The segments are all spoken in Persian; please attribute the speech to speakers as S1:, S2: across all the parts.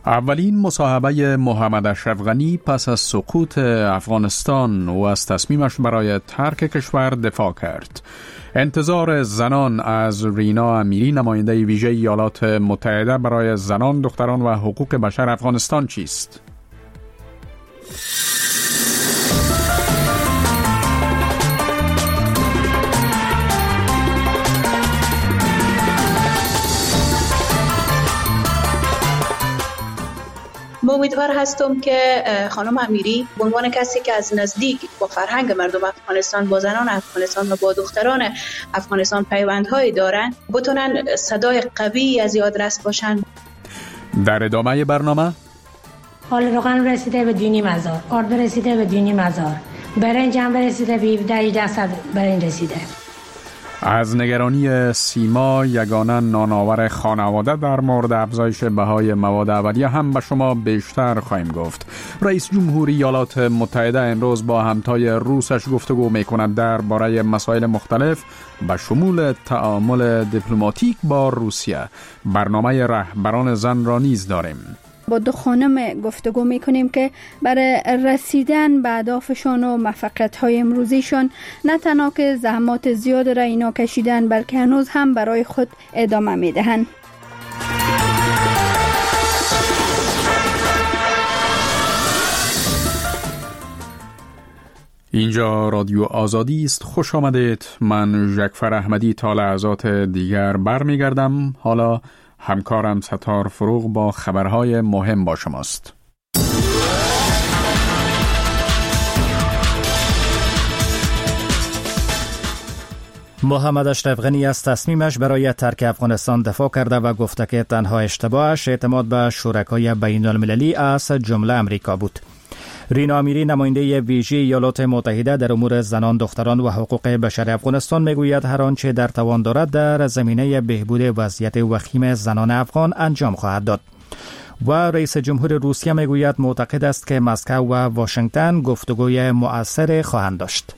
S1: اولین مصاحبه محمد اشرف غنی پس از سقوط افغانستان و از تصمیمش برای ترک کشور دفاع کرد. انتظار زنان از رینا امیری نماینده ویژه ایالات متحده برای زنان، دختران و حقوق بشر افغانستان چیست؟
S2: من امیدوار هستم که خانم امیری به عنوان کسی که از نزدیک با فرهنگ مردم افغانستان، با زنان افغانستان و با دختران افغانستان پیوندهایی دارن، بتونن صدای قوی از یادرس باشن.
S1: در ادامه برنامه
S3: حال روغن رسیده به دینی مزار، آرد رسیده به دینی مزار، برنج هم رسیده به 17 برنج رسیده.
S1: از نگرانی سیما، یگانه نانآور خانواده، در مورد افزایش بهای مواد اولیه هم به شما بیشتر خواهیم گفت. رئیس جمهوری ایالات متحده امروز با همتای روسش گفتگو می‌کند درباره مسائل مختلف به شمول تعامل دیپلماتیک با روسیه. برنامه رهبران زن را نیز داریم.
S4: با دو خانم گفتگو میکنیم که برای رسیدن به اهدافشان و موفقیت‌های امروزیشان نه تنها که زحمات زیاد را اینا کشیدن، بلکه هنوز هم برای خود ادامه میدهند.
S1: اینجا رادیو آزادی است. خوش آمدید. من ژکفر احمدی تا لحظات دیگر برمیگردم. حالا همکارم ستار فروغ با خبرهای مهم با شماست.
S5: محمد اشرف غنی از تصمیمش برای ترک افغانستان دفاع کرده و گفته که تنها اشتباهش اعتماد به شرکای بین المللی از جمله امریکا بود. رینا امیری نماینده ویژه ایالات متحده در امور زنان، دختران و حقوق بشر افغانستان میگوید هر آنچه در توان دارد در زمینه بهبود وضعیت وخیم زنان افغان انجام خواهد داد. و رئیس جمهور روسیه میگوید معتقد است که مسکو و واشنگتن گفتگوی مؤثر خواهند داشت.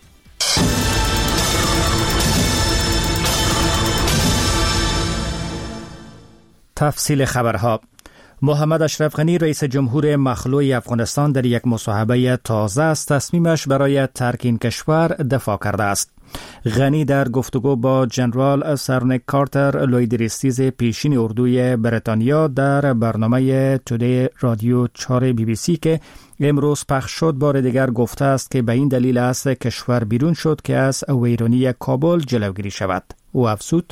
S5: تفصیل خبرها. محمد اشرف غنی رئیس جمهور مخلوع افغانستان در یک مصاحبه تازه از تصمیمش برای ترک این کشور دفاع کرده است. غنی در گفتگو با جنرال سرنک کارتر، لویدریستیز پیشین اردوی بریتانیا، در برنامه تودی رادیو 4 BBC که امروز پخش شد بار دیگر گفته است که به این دلیل از کشور بیرون شد که از ویرانی کابل جلوگیری شود. او افزود: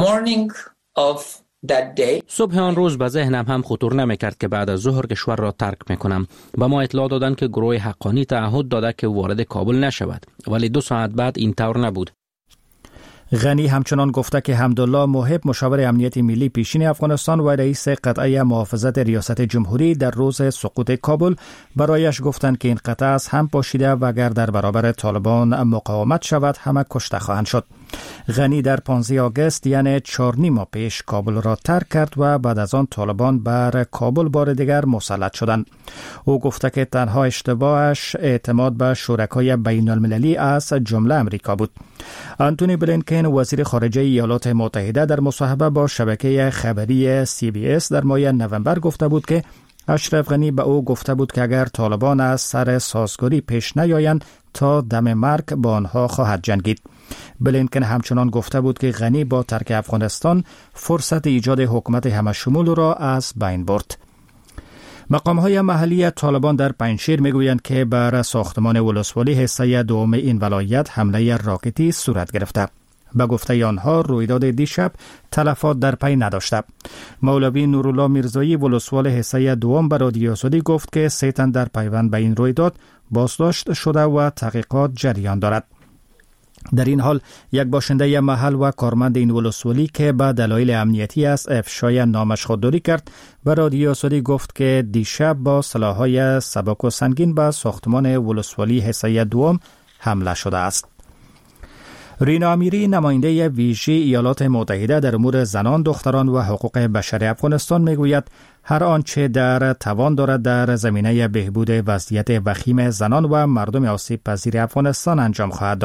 S6: صبح آن روز به ذهنم هم خطور نمیکرد که بعد از ظهر کشور را ترک میکنم. به ما اطلاع دادند که گروه حقانی تعهد داده که وارد کابل نشود، ولی 2 ساعت بعد این طور نبود.
S5: غنی همچنان گفته که حمدالله محب، مشاور امنیت ملی پیشین افغانستان و رئیس قطعه محافظت ریاست جمهوری، در روز سقوط کابل برایش گفتند که این قطعه از هم پاشیده و اگر در برابر طالبان مقاومت شود همه کشته خواهند شد. غنی در 15 آگوست یعنی 4.5 ماه پیش کابل را ترک کرد و بعد از آن طالبان بر کابل بار دیگر مسلط شدند. او گفته که تنها اشتباهش اعتماد به شرکای بین المللی از جمله امریکا بود. آنتونی بلینکن، وزیر خارجه ایالات متحده، در مصاحبه با شبکه خبری CBS در ماه نوامبر گفته بود که اشرف غنی به او گفته بود که اگر طالبان از سر سازگاری پیش نیایند تا دم مرگ با آنها خواهد جنگید. بلینکن همچنان گفته بود که غنی با ترک افغانستان فرصت ایجاد حکومت همه‌شمول را از بین برد. مقام‌های محلی طالبان در پنجشیر میگویند که بر ساختمان ولسوالی حصه دوم این ولایت حمله راکتی صورت گرفته. به گفته آنها رویداد دیشب تلفات در پی نداشته. مولوی نورالله میرزایی، ولسوال حصه دوم، به رادیو آزادی گفت که 3 تن در پیوند به این رویداد بازداشت شده و تحقیقات جریان دارد. در این حال یک باشنده محل و کارمند این ولسوالی که به دلایل امنیتی از افشای نامش خودداری کرد و رادیو آزادی گفت که دیشب با سلاح‌های سبک و سنگین به ساختمان ولسوالی حصه دوم حمله شده است. رینا امیری نماینده ویژه ایالات متحده در امور زنان، دختران و حقوق بشر افغانستان میگوید هر آنچه در توان دارد در زمینه بهبود وضعیت وخیم زنان و مردم آسیب پذیر افغانستان انجام خواهد داد.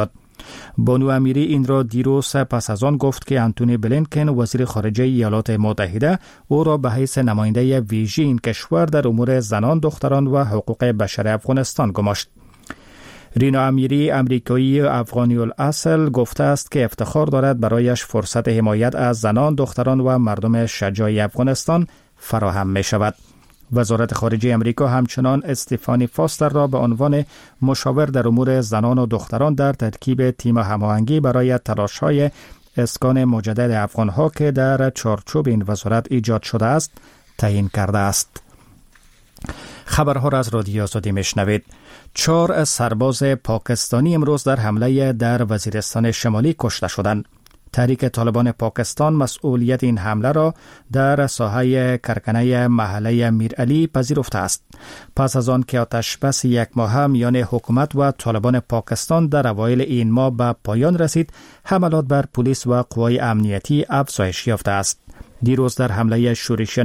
S5: بانو امیری این را دیروز پس از آن گفت که آنتونی بلینکن وزیر خارجه ایالات متحده او را به حیث نماینده ویژه این کشور در امور زنان، دختران و حقوق بشر افغانستان گماشت. رینا امیری امریکایی افغانی الاصل گفته است که افتخار دارد برایش فرصت حمایت از زنان، دختران و مردم شجاع افغانستان فراهم می شود. وزارت خارجه امریکا همچنان استفانی فاستر را به عنوان مشاور در امور زنان و دختران در ترکیب تیم هماهنگی برای تلاش‌های اسکان مجدد افغان‌ها که در چارچوب این وزارت ایجاد شده است تعیین کرده است. خبرها را از رادیو آزادی میشنوید. 4 سرباز پاکستانی امروز در حمله در وزیرستان شمالی کشته شدند. تحریک طالبان پاکستان مسئولیت این حمله را در ساحه کرکنه محله میرعلی پذیرفته است. پس از آن که آتشبس 1 ماهه میان حکومت و طالبان پاکستان در اوایل این ماه به پایان رسید، حملات بر پلیس و قوای امنیتی افزایش یافته است. دیروز در حمله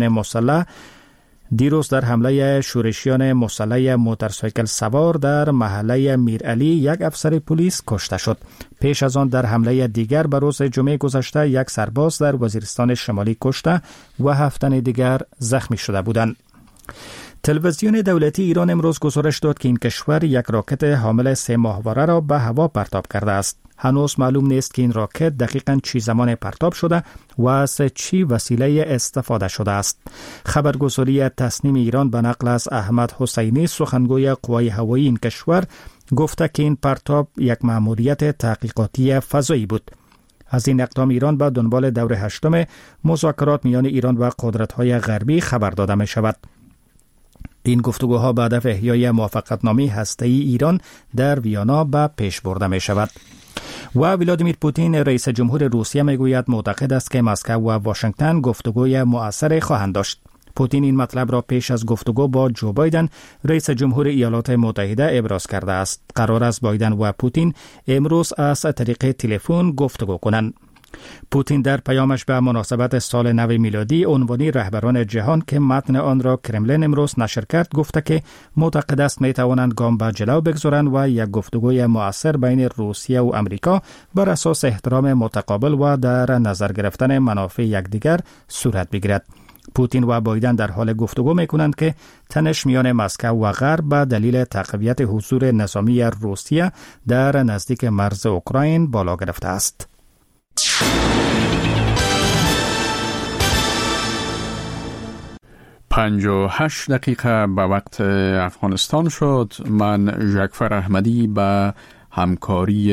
S5: شورشیان مسلح موتورسایکل سوار در محله میرعلی 1 افسر پلیس کشته شد. پیش از آن در حمله دیگر به روز جمعه گذشته 1 سرباز در وزیرستان شمالی کشته و 7 تن دیگر زخمی شده بودند. تلویزیون دولتی ایران امروز گزارش داد که این کشور 1 راکت حامل 3 ماهواره را به هوا پرتاب کرده است. هنوز معلوم نیست که این راکت دقیقاً چی زمان پرتاب شده و از چی وسیله استفاده شده است. خبرگزاری تصنیم ایران به نقل از احمد حسینی سخنگوی قوای هوایی این کشور گفته که این پرتاب یک مأموریت تحقیقاتی فضایی بود. از این اقدام ایران به دنبال دور 8 مذاکرات میان ایران و قدرت‌های غربی خبر داده می شود. این گفتگوها به هدف احیای موافقتنامه هسته‌ای ایران در ویانا به پیش برده می شود. و ولادیمیر پوتین رئیس جمهور روسیه میگوید معتقد است که مسکو و واشنگتن گفتگوی مؤثر خواهند داشت. پوتین این مطلب را پیش از گفتگو با جو بایدن رئیس جمهور ایالات متحده ابراز کرده است. قرار است بایدن و پوتین امروز از طریق تلفن گفتگو کنند. پوتین در پیامش به مناسبت سال نو میلادی عنوانی رهبران جهان که متن آن را کرملین امروز نشر کرد گفته که معتقد است می توانند گام به جلو بگذارند و یک گفتگوی مؤثر بین روسیه و امریکا بر اساس احترام متقابل و در نظر گرفتن منافع یکدیگر صورت بگیرد. پوتین و بایدن در حال گفتگو می‌کنند که تنش میان مسکو و غرب به دلیل تقویت حضور نظامی روسیه در نزدیک مرز اوکراین بالا گرفته است.
S1: 58 دقیقه به وقت افغانستان شد. من ژکفر احمدی به همکاری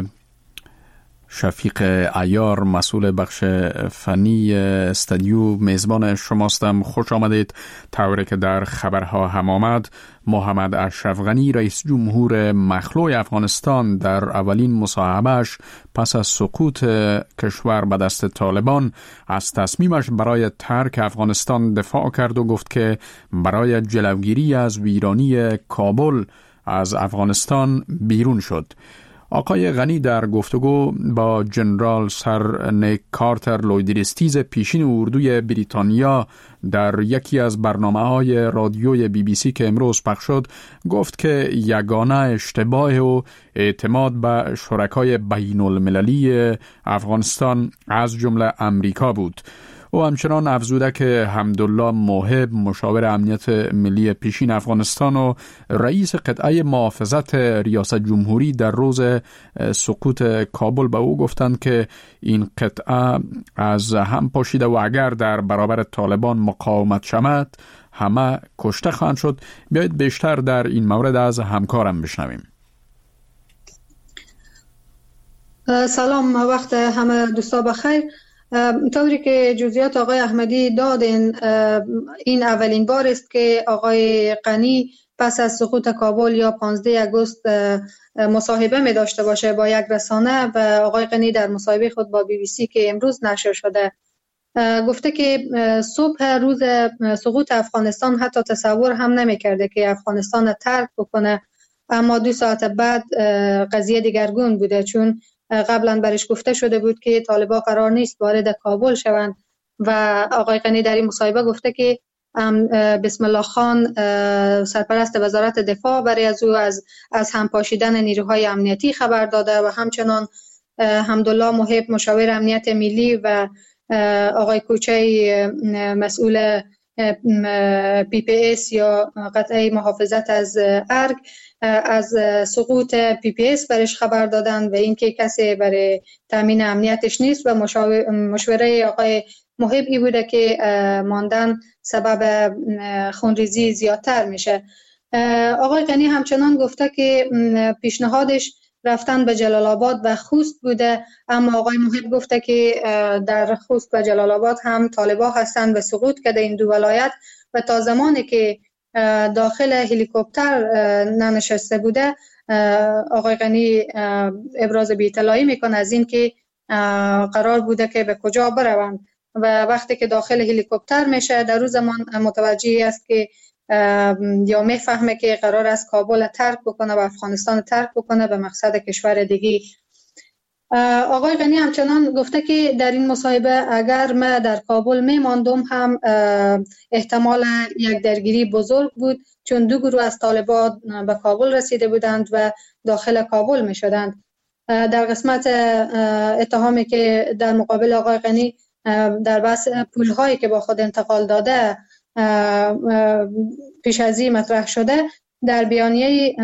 S1: شفیق عیار مسئول بخش فنی استودیو میزبان شماستم. خوش آمدید. طوری که در خبرها هم آمد، محمد اشرف غنی رئیس جمهور مخلوع افغانستان در اولین مصاحبهش پس از سقوط کشور به دست طالبان از تصمیمش برای ترک افغانستان دفاع کرد و گفت که برای جلوگیری از ویرانی کابل از افغانستان بیرون شد. آقای غنی در گفتگو با جنرال سر نیک کارتر لویدریستیز پیشین اردوی بریتانیا در یکی از برنامه‌های رادیوی BBC که امروز پخش شد گفت که یگانه اشتباه و اعتماد به شرکای بین المللی افغانستان از جمله امریکا بود. او همچنان افزوده که حمدالله موهب مشاور امنیت ملی پیشین افغانستان و رئیس قطعه محافظت ریاست جمهوری در روز سقوط کابل به او گفتند که این قطعه از هم پاشیده و اگر در برابر طالبان مقاومت شود همه کشته خواهند شد. بیایید بیشتر در این مورد از همکارم بشنویم.
S7: سلام، وقت همه دوستا بخیر. طوری که جزئیات آقای احمدی دادن، این اولین بار است که آقای غنی پس از سقوط کابل یا 15 آگوست مصاحبه می داشته باشه با یک رسانه و آقای غنی در مصاحبه خود با BBC که امروز نشر شده گفته که صبح روز سقوط افغانستان حتی تصور هم نمی کرده که افغانستان ترک بکنه، اما 2 ساعت بعد قضیه دیگرگون بوده، چون قبلا برش گفته شده بود که طالبان قرار نیست وارد کابل شوند و آقای غنی در این مصاحبه گفته که بسم الله خان سرپرست وزارت دفاع برای از او از همپاشیدن نیروهای امنیتی خبر داده و همچنان حمدالله محب مشاور امنیت ملی و آقای کوچه مسئول PPS یا قطعه محافظت از ارگ از سقوط PPS برش خبر دادن و اینکه کسی برای تامین امنیتش نیست و مشوره آقای محب ای بوده که ماندن سبب خونریزی زیادتر میشه. آقای غنی همچنان گفته که پیشنهادش رفتن به جلال آباد و خوست بوده، اما آقای محب گفته که در خوست و جلال آباد هم طالبان هستند و سقوط کرده این دو ولایت و تا زمانی که داخل هلیکوپتر ننشسته بوده آقای غنی ابراز بی‌اطلاعی میکنه از این که قرار بوده که به کجا بروند و وقتی که داخل هلیکوپتر میشه در روز زمان متوجه است که یا میفهمه که قرار است کابل ترک بکنه و افغانستان ترک بکنه به مقصد کشور دیگه. آقای غنی همچنان گفته که در این مصاحبه اگر من در کابل میماندم هم احتمال یک درگیری بزرگ بود، چون دو گروه از طالبان به کابل رسیده بودند و داخل کابل می شدند. در قسمت اتهامی که در مقابل آقای غنی در بحث پولهایی که با خود انتقال داده پیش از این مطرح شده، در بیانیه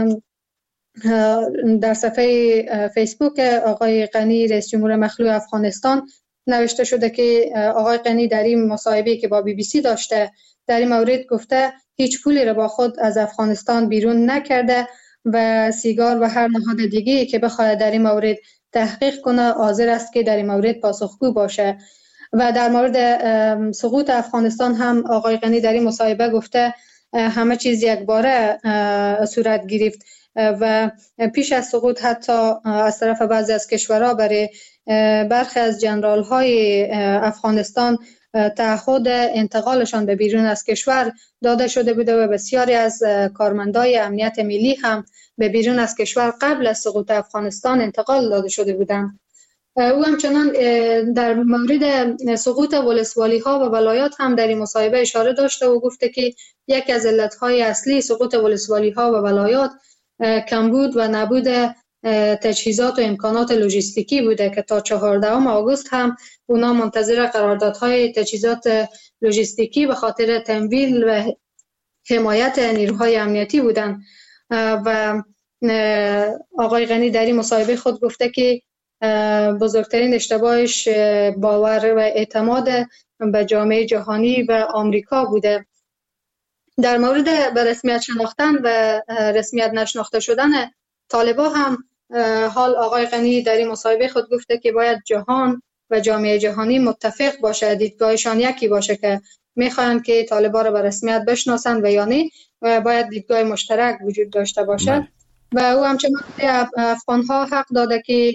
S7: در صفحه فیسبوک آقای غنی رئیس جمهور مخلوع افغانستان نوشته شده که آقای غنی در این مصاحبه‌ای که با BBC داشته در این مورد گفته هیچ پولی را با خود از افغانستان بیرون نکرده و سیگار و هر نهاد دیگه‌ای که بخواد در این مورد تحقیق کنه حاضر است که در این مورد پاسخگو باشه. و در مورد سقوط افغانستان هم آقای غنی در این مصاحبه گفته همه چیز یک باره صورت گرفت و پیش از سقوط حتی از طرف بعضی از کشورها برای برخی از جنرال های افغانستان تعهد انتقالشان به بیرون از کشور داده شده بوده و بسیاری از کارمندای امنیت ملی هم به بیرون از کشور قبل از سقوط افغانستان انتقال داده شده بودند. او همچنان در مورد سقوط ولسوالی ها و ولایات هم در این مصاحبه اشاره داشته و گفته که یکی از علتهای اصلی سقوط ولسوالی ها و ولایات کمبود و نبود تجهیزات و امکانات لوجستیکی بوده که تا 14 آگوست هم اونا منتظر قراردادهای تجهیزات لوجستیکی به خاطر تمویل و حمایت نیروهای امنیتی بودن. و آقای غنی در این مصاحبه خود گفته که بزرگترین اشتباهش باور و اعتماد به جامعه جهانی و آمریکا بوده. در مورد به رسمیت شناختن و رسمیت نشناخته شدن طالبان هم حال آقای غنی در این مصاحبه خود گفته که باید جهان و جامعه جهانی متفق باشه، دیدگاهشان یکی باشه که میخواهند که طالبان را به رسمیت بشناسند و یا نه و باید دیدگاه مشترک وجود داشته باشه. و او همچنان افغانها حق داده که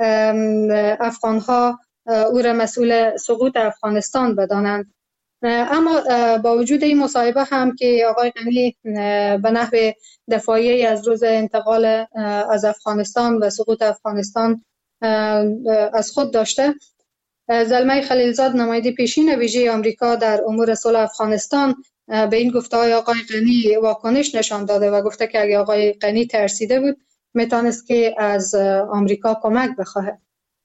S7: افغانها او را مسئول سقوط افغانستان بدانند. اما با وجود این مصاحبه هم که آقای غنی به نحو دفاعی از روز انتقال از افغانستان و سقوط افغانستان از خود داشته، زلمه خلیلزاد نماینده پیشین ویژه آمریکا در امور صلح افغانستان به این گفته‌های آقای غنی واکنش نشان داده و گفته که اگه آقای غنی ترسیده بود میتونست که از آمریکا کمک بخواهد.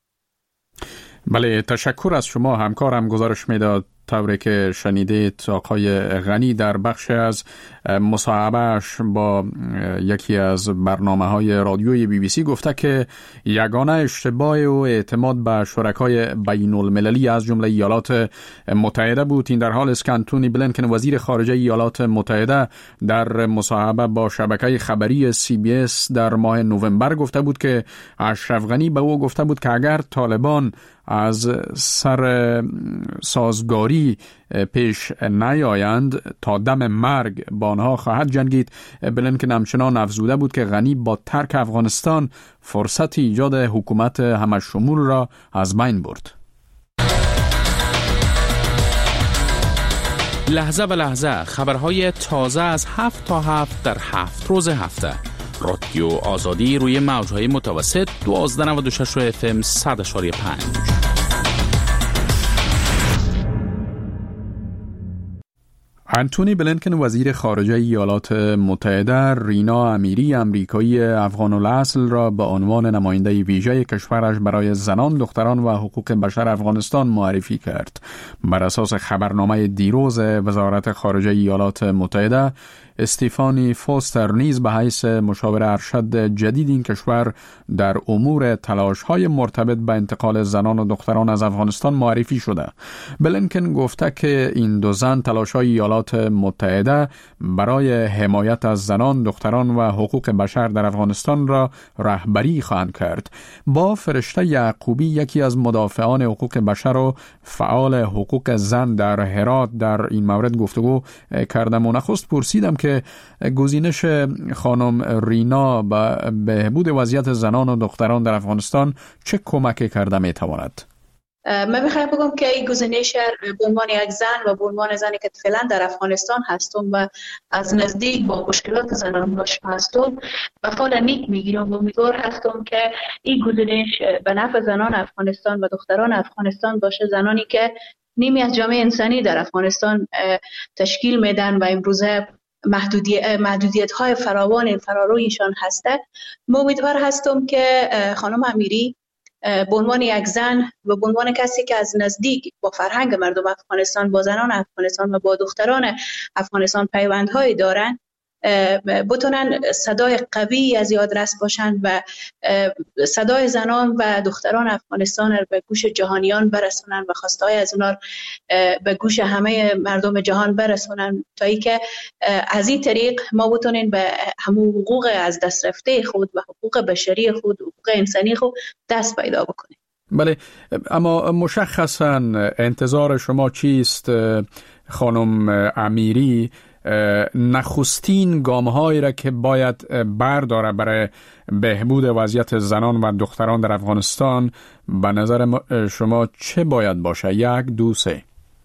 S1: بله، تشکر از شما. همکارم گزارش میداد طوری که شنیدید آقای غنی در بخش از مصاحبهش با یکی از برنامه‌های رادیوی BBC گفته که یگانه اشتباه و اعتماد به شرکای بین المللی از جمله ایالات متحده بود. این در حال است که انتونی بلینکن وزیر خارجه ایالات متحده در مصاحبه با شبکه خبری CBS در ماه نوامبر گفته بود که اشرف غنی به او گفته بود که اگر طالبان از سر سازگاری پیش نیایند تا دم مرگ با آنها خواهد جنگید. بلینکن همچنان افزوده بود که غنی با ترک افغانستان فرصت ایجاد حکومت همشمول را از بین برد.
S6: لحظه به لحظه خبرهای تازه از 7 تا 7 در 7 روز هفته. رادیو آزادی روی موجهای متوسط 1296 FM 100.5.
S1: انتونی بلینکن وزیر خارجه ایالات متحده رینا امیری امریکایی افغان الاصل را به عنوان نماینده ویژه کشورش برای زنان، دختران و حقوق بشر افغانستان معرفی کرد. بر اساس خبرنامه دیروز وزارت خارجه ایالات متحده، استیفانی فوستر نیز به حیث مشاور ارشد جدید این کشور در امور تلاش‌های مرتبط به انتقال زنان و دختران از افغانستان معرفی شده. بلینکن گفته که این دو زن تلاش‌های ایالات متحده برای حمایت از زنان، دختران و حقوق بشر در افغانستان را رهبری خواهند کرد. با فرشته یعقوبی، یکی از مدافعان حقوق بشر و فعال حقوق زن در هرات، در این مورد گفتگو کردم و نخست پرسیدم که گزینش خانم رینا به بهبود وضعیت زنان و دختران در افغانستان چه کمکی کرده میتواند؟
S2: من میخوایم بگم که این گزینش به عنوان یک زن و به عنوان زنی که فعلا در افغانستان هستم و از نزدیک با مشکلات زنان آشنا هستم، به فال نیک میگیرم و امیدوار هستم که این گزینش به نفع زنان افغانستان و دختران افغانستان باشه، زنانی که نیمی از جامعه انسانی در افغانستان تشکیل میدن و امروزه محدودیت های فراوان فرارویشان هسته. من امیدوار هستم که خانم امیری به عنوان یک زن و به عنوان کسی که از نزدیک با فرهنگ مردم افغانستان، با زنان افغانستان و با دختران افغانستان پیوندهایی دارن، بتونن صدای قوی از یادرس باشند و صدای زنان و دختران افغانستان رو به گوش جهانیان برسونن و خواستهای از اونا به گوش همه مردم جهان برسونن، تا ای که از این طریق ما بتونیم به همون حقوق از دست رفته خود و حقوق بشری خود، حقوق انسانی خود دست پیدا بکنیم.
S1: بله، اما مشخصاً انتظار شما چیست خانم امیری؟ نخستین گام‌هایی را که باید برداره برای بهبود وضعیت زنان و دختران در افغانستان به نظر شما چه باید باشه؟ 1، 2، 3.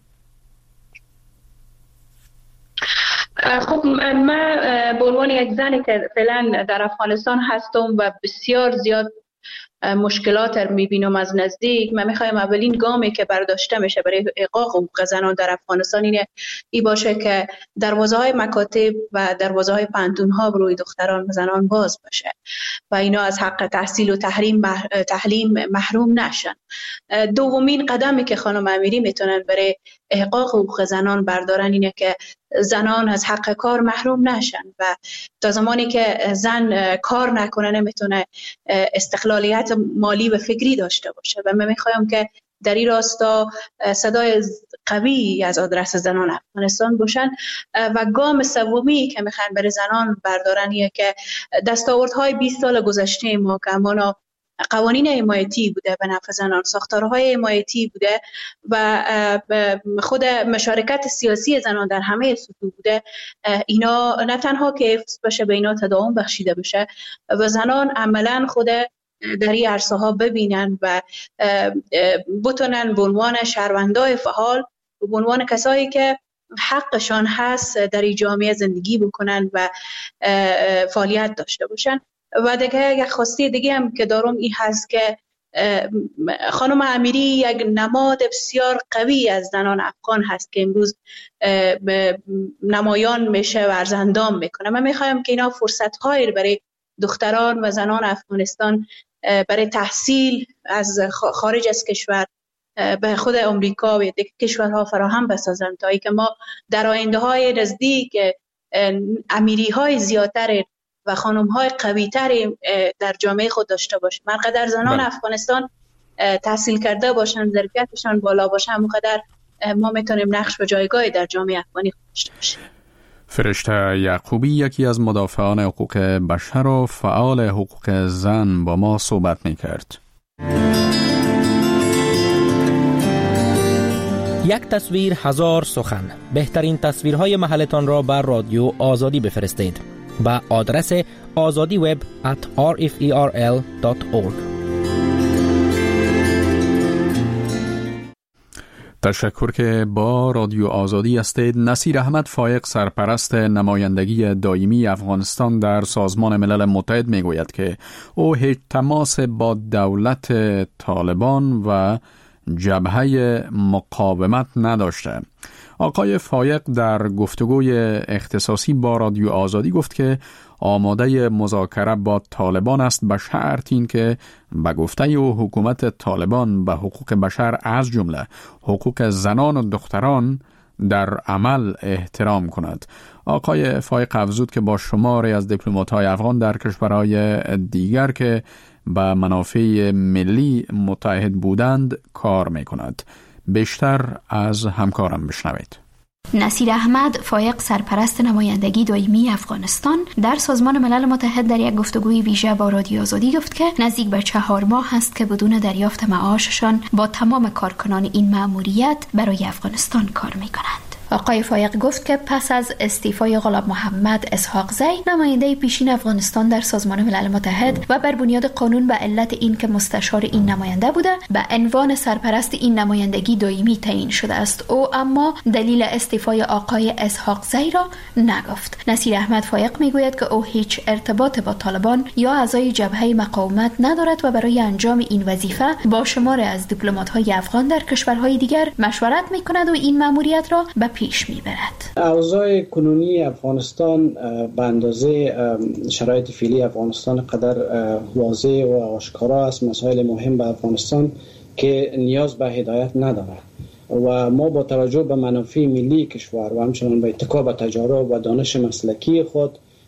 S2: خب من به عنوان یک زنی که فعلا در افغانستان هستم و بسیار زیاد مشکلات رو میبینم از نزدیک، من میخوایم اولین گامی که برداشته میشه برای احقاق حقوق زنان در افغانستان این باشه که دروازه های مکاتب و دروازه های پانتون ها روی دختران و زنان باز باشه و اینا از حق تحصیل و تعلیم محروم نشن. دومین قدمی که خانم امیری میتونن برای احقاق حقوق زنان بردارن اینه که زنان از حق کار محروم نشن و تا زمانی که زن کار نکنه نمیتونه استقلالیت مالی و فکری داشته باشه و من میخوایم که در این راستا صدای قوی از آدرس زنان افغانستان باشن. و گام سومی که میخوان برای زنان بردارن اینه که دستاوردهای 20 سال گذشته ما که همانا قوانین حمایتی بوده به نفع زنان، ساختارهای حمایتی بوده و خود مشارکت سیاسی زنان در همه سطوح بوده، اینا نه تنها که حفظ بشه، به اینا تداوم بخشیده بشه و زنان عملا خود در این عرصه ها ببینن و بتونن به عنوان شهروندای فعال و به عنوان کسایی که حقشان هست در این جامعه زندگی بکنن و فعالیت داشته باشن. و دیگه یک خواسته دیگه هم که دارم این هست که خانم امیری یک نماد بسیار قوی از زنان افغان هست که امروز نمایان میشه و ارزندام میکنه. من میخوایم که اینا فرصت هایی برای دختران و زنان افغانستان برای تحصیل از خارج از کشور به خود امریکا و دیگر کشورها فراهم بسازن تا ای که ما در آینده های نزدیک امیری های زیادتر و خانم های قوی تری در جامعه خود داشته باشیم. هرقدر زنان افغانستان تحصیل کرده باشن، ظرفیتشان بالا باشه، همونقدر ما میتونیم نقش و جایگاهی در جامعه افغانی خود داشته باشیم.
S1: فرشته یعقوبی، یکی از مدافعان حقوق بشر و فعال حقوق زن، با ما صحبت میکرد.
S6: یک تصویر هزار سخن. بهترین تصویرهای محلتان را بر رادیو آزادی بفرستید با آدرس azadiweb@rferl.org.
S1: تشکر که با رادیو آزادی هستید. نصیر احمد فایق، سرپرست نمایندگی دائمی افغانستان در سازمان ملل متحد، میگوید که او هیچ تماس با دولت طالبان و جبهه مقاومت نداشته. آقای فایق در گفتگوی اختصاصی با رادیو آزادی گفت که آماده مذاکره با طالبان است به شرط این که به گفته او حکومت طالبان به حقوق بشر از جمله حقوق زنان و دختران در عمل احترام کند. آقای فایق افزود که با شماری از دیپلمات‌های افغان در کشورهای دیگر که به منافع ملی متحد بودند کار می‌کند. بیشتر از همکارم بشنوید.
S8: نصیر احمد فایق سرپرست نمایندگی دائمی افغانستان در سازمان ملل متحد در یک گفتگوی ویژه با رادیو آزادی گفت که نزدیک به 4 ماه است که بدون دریافت معاششان با تمام کارکنان این مأموریت برای افغانستان کار می‌کنند. آقای فایق گفت که پس از استعفای غلام محمد اسحاق زی نماینده پیشین افغانستان در سازمان ملل متحد و بر بنیاد قانون به علت این که مستشار این نماینده بوده به عنوان سرپرست این نمایندگی دائمی تعیین شده است، او اما دلیل استعفای آقای اسحاق زی را نگفت. نصیر احمد فایق میگوید که او هیچ ارتباط با طالبان یا اعضای جبهه مقاومت ندارد و برای انجام این وظیفه با شمار از دیپلمات‌های افغان در کشورهای دیگر مشورت میکند و این مأموریت را به پیش میبرد.
S9: اوضاع کنونی افغانستان به اندازه شرایط فعلی افغانستان قدر واضح و آشکارا است مسائل مهم به افغانستان که نیاز به هدایت ندارد و ما با توجه به منافع ملی کشور و همچنان به اتکا به تجارب و دانش مسلکی خود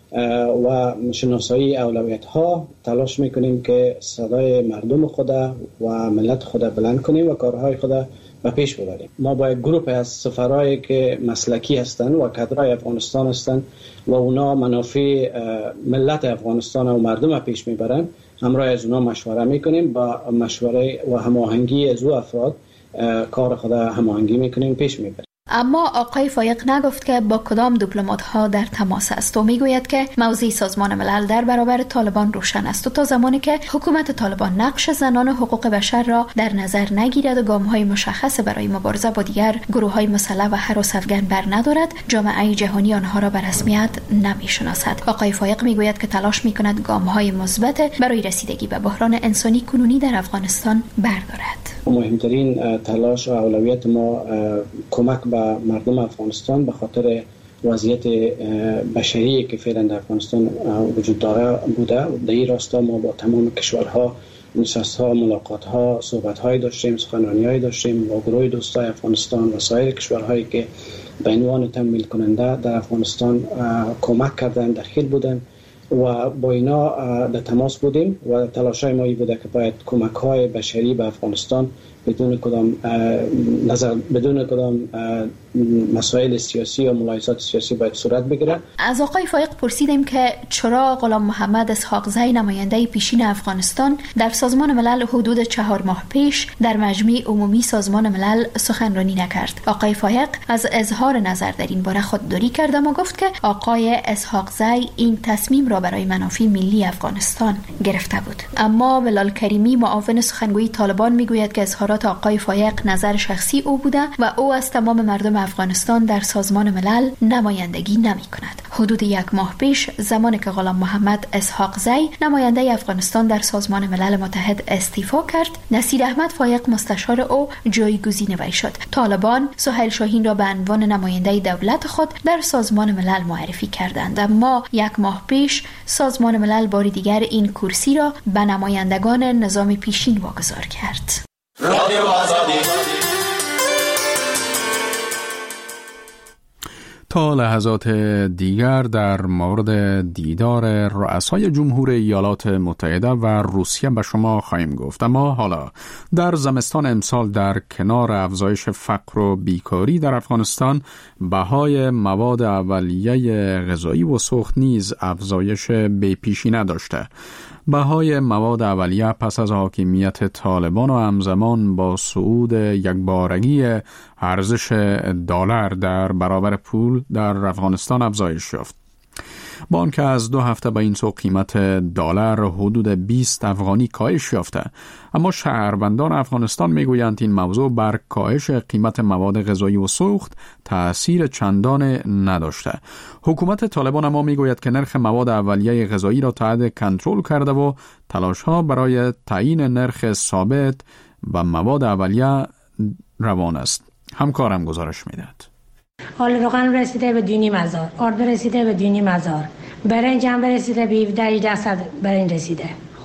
S9: و شناسایی اولویت ها تلاش میکنیم که صدای مردم خود و ملت خود بلند کنیم و کارهای خود به پیش ببریم. ما با یک گروه از سفرایی که مسلکی هستند و کادرای افغانستان هستند و اونا منافع ملت افغانستان و مردم پیش میبرند همراه از اونا مشوره میکنیم، با مشوره و هماهنگی از او افراد کار خود هماهنگی میکنیم پیش میبریم.
S8: اما آقای فایق نگفت که با کدام دیپلمات‌ها در تماس است و میگوید که موضع سازمان ملل در برابر طالبان روشن است و تا زمانی که حکومت طالبان نقش زنان و حقوق بشر را در نظر نگیرد و گام‌های مشخص برای مبارزه با دیگر گروه‌های مسلح و هراس افغان بر ندارد، جامعه جهانی آنها را به رسمیت نمی‌شناسد. آقای فایق میگوید که تلاش می‌کند گام‌های مثبت برای رسیدگی به بحران انسانی کنونی در افغانستان بردارد.
S9: مهمترین تلاش و اولویت ما کمک به مردم افغانستان به خاطر وضعیت بشری که فعلا در افغانستان وجود داره بوده. در این راستا ما با تمام کشورها نشست‌ها، ملاقات‌ها، صحبت‌های داشتیم، سخنرانی‌های داشتیم با گروه دوستای افغانستان و سایر کشورهایی که به عنوان تمویل کننده در افغانستان کمک کردن، دخیل بودن و با اینا در تماس بودیم و تلاشای ما این بوده که باید کمک‌های بشری به افغانستان بدون کدام مسائل سیاسی و ملاحظات سیاسی باید صورت بگیره.
S8: از آقای فایق پرسیدیم که چرا غلام محمد اسحاق زی نماینده پیشین افغانستان در سازمان ملل حدود 4 ماه پیش در مجمع عمومی سازمان ملل سخنرانی نکرد. آقای فایق از اظهار نظر در این باره خودداری کرد و گفت که آقای اسحاق زی این تصمیم را برای منافع ملی افغانستان گرفته بود. اما بلال کریمی معاون سخنگوی طالبان میگوید که اظهارات آقای فایق نظر شخصی او بوده و او از تمام مردم افغانستان در سازمان ملل نمایندگی نمی کند. حدود 1 ماه پیش زمانی که غلام محمد اسحاق زی نماینده افغانستان در سازمان ملل متحد استعفا کرد، نصیر احمد فایق مستشار او جایگزین وی شد. طالبان سهیل شاهین را به عنوان نماینده دولت خود در سازمان ملل معرفی کردند، اما 1 ماه پیش سازمان ملل بار دیگر این کرسی را به نمایندگان نظام پیشین واگذار کرد. رادیو آزادی.
S1: تا لحظات دیگر در مورد دیدار رؤسای جمهور ایالات متحده و روسیه به شما خواهیم گفت. اما حالا در زمستان امسال در کنار افزایش فقر و بیکاری در افغانستان، بهای مواد اولیه غذایی و سوخت نیز افزایش بی‌پیشینه داشته. بهای مواد اولیه پس از حاکمیت طالبان و همزمان با صعود یکبارگی ارزش دلار در برابر پول در افغانستان افزایش یافت. با آنکه از 2 هفته به این سو قیمت دلار حدود 20 افغانی کاهش یافته، اما شهروندان افغانستان میگویند این موضوع بر کاهش قیمت مواد غذایی و سوخت تأثیر چندان نداشته. حکومت طالبان اما میگوید که نرخ مواد اولیه غذایی را تحت کنترل کرده و تلاش‌ها برای تعیین نرخ ثابت و مواد اولیه روان است. همکارم گزارش میدهد.
S3: آل روغن رسیده به 2,500، آرد رسیده به 2,500، برنج هم رسیده به 1700 برنج رسیده.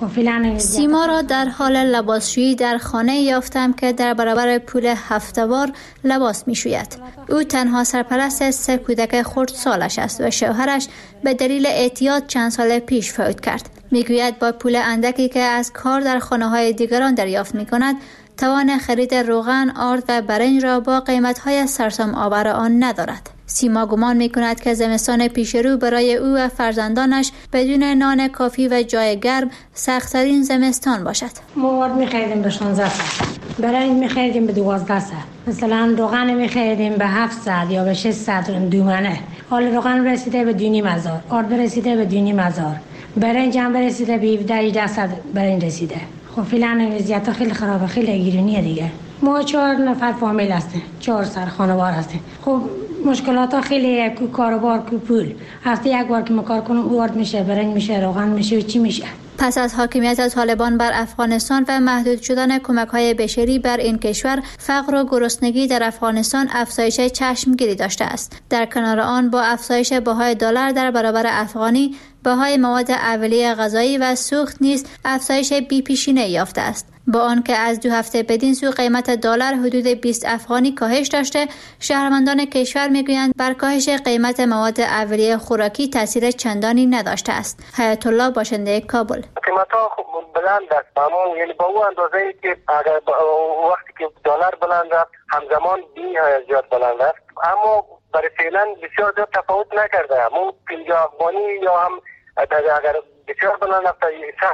S8: سیما را در حال لباسشویی در خانه یافتم که در برابر پول هفته‌وار لباس می‌شوید. او تنها سرپرست 3 کودک خردسالش است و شوهرش به دلیل اعتیاد چند سال پیش فوت کرد. میگوید با پول اندکی که از کار در خانه‌های دیگران دریافت می‌کند توان خرید روغن، آرد و برنج را با قیمت‌های سرسام آور آن ندارد. سیما گمان می‌کند که زمستان پیش رو برای او و فرزندانش بدون نان کافی و جای گرم سخت‌ترین زمستان باشد.
S3: ما آرد می‌خریدیم به 16 ساعت، برنج می‌خریدیم به 12 ساعت، مثلا روغن می‌خریدیم به 700 یا به 600 دومنه. حال روغن رسیده به 2,500، آرد رسیده به 2,500، برنج هم رسیده به 1700 برنج رسیده. خب فعلا وضعیت خیلی خرابه، خیلی گرونیه دیگه. ما 4 نفر فامیل هستیم، 4 سر خانوار هستیم. خب مشکلات ها خیلی، کو کاروبار، کو پول. هفته یک بار که ما کار کنیم اوارد میشه، برنج میشه، روغن میشه و چی میشه.
S8: پس از حاکمیت طالبان بر افغانستان و محدود شدن کمک‌های بشری بر این کشور، فقر و گرسنگی در افغانستان افزایش چشمگیری داشته است. در کنار آن با افزایش بهای دلار در برابر افغانی، بهای مواد اولیه غذایی و سوخت نیز افزایش بی‌پیشینه یافته است. با آنکه از 2 هفته بدین سو قیمت دلار حدود 20 افغانی کاهش داشته، شهروندان کشور میگویند بر کاهش قیمت مواد اولیه خوراکی تاثیر چندانی نداشته است. حیات الله، باشنده کابل:
S10: قیمت‌ها بلند است، اما یعنی با اون اندازه‌ای که اگر وقتی که دلار بلند است همزمان زیاد بلند است، اما برای فعلا بسیار زیاد تفاوت نکرده. همون 50 افغانی یا هم اگر بسیار بلند رفته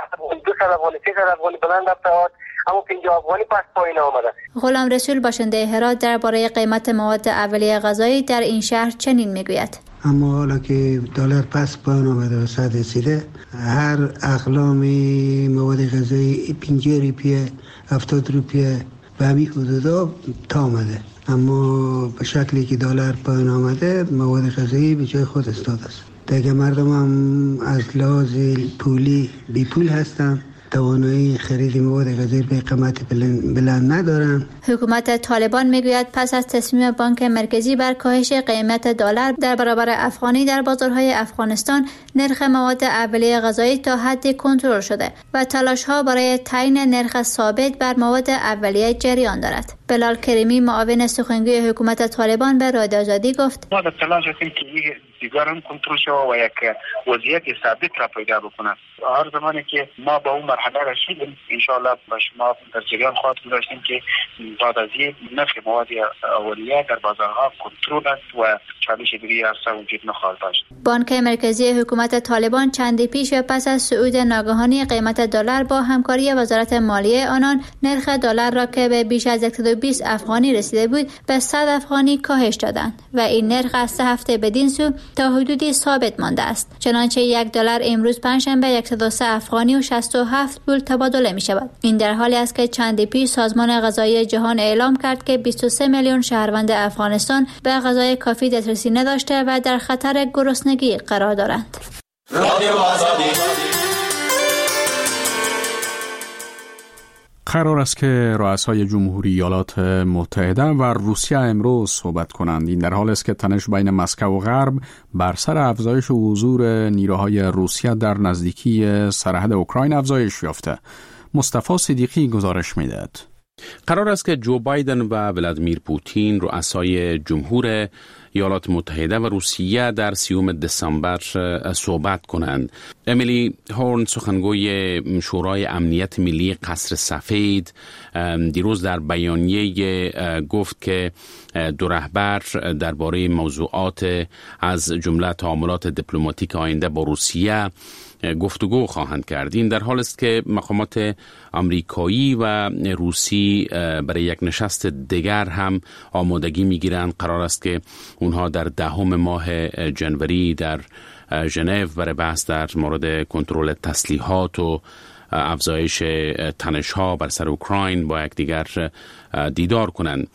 S10: 200 افغانی 300 افغانی بلند رفته، اما 50 افغانی پس پایین آمده.
S8: غلام رسول، باشنده هرات، درباره قیمت مواد اولیه غذایی در این شهر چنین میگوید:
S11: اما حالا که دلار پس پایین آمده و 100 رسیده، هر اقلام مواد غذایی 50 روپیه 70 روپیه به همین حدودا تا آمده. اما به شکلی که دلار پایین آمده مواد غذایی به جای خود استاد است. دیگه مردم هم از لحاظ پولی بی پول هستن، توانایی خرید مواد غذایی به قیمت بلند ندارن.
S8: حکومت طالبان میگوید پس از تصمیم بانک مرکزی بر کاهش قیمت دلار در برابر افغانی در بازارهای افغانستان، نرخ مواد اولیه غذایی تا حدی کنترل شده و تلاش‌ها برای تعیین نرخ ثابت بر مواد اولیه جریان دارد. بلال کریمی، معاون سخنگوی حکومت طالبان، به رادیو آزادی گفت:
S12: ما در تلاش هستیم که دیگر هم کنترل شود و یک وضعیت ثابت را پیدا بکنه. هر زمانی که ما به اون مرحله رسیدیم ان شاء الله با شما در جریان خواهیم داشتیم که بعد از این نرخ مواد اولیه در بازارها کنترل است و چالش دیگری اصلا وجود نخواهد داشت.
S8: بانک مرکزی حکومت طالبان چندی پیش و پس از صعود ناگهانی قیمت دلار با همکاری وزارت مالیه آنان، نرخ دلار را که به بیش از 120 افغانی رسیده بود به 100 افغانی کاهش دادند و این نرخ از 3 هفته بدین سو تا حدودی ثابت مانده است. چنانچه $1 امروز پنجشنبه 103 افغانی و 67 پول تبادله می شود. این در حالی است که چندی پیش سازمان غذایی جهان اعلام کرد که 23 میلیون شهروند افغانستان به غذای کافی دسترسی نداشته و در خطر گرسنگی قرار دارند.
S1: قرار است که رؤسای جمهوری ایالات متحده و روسیه امروز صحبت کنند. این در حال است که تنش بین مسکو و غرب بر سر افزایش حضور نیروهای روسیه در نزدیکی سرحد اوکراین افزایش یافته. مصطفی صدیقی گزارش می‌دهد.
S13: قرار است که جو بایدن و ولادیمیر پوتین، رؤسای جمهور ایالات متحده و روسیه، در 30 دسامبر صحبت کنند. امیلی هورن، سخنگوی شورای امنیت ملی قصر سفید، دیروز در بیانیه گفت که دو رهبر درباره موضوعات از جمله تعاملات دیپلماتیک آینده با روسیه گفتگو خواهند کرد. این در حال است که مقامات آمریکایی و روسی برای یک نشست دیگر هم آمادگی میگیرند. قرار است که اونها در 10 ماه جنوری در ژنو برای بحث در مورد کنترل تسلیحات و افزایش تنش‌ها بر سر اوکراین با یکدیگر دیدار کنند.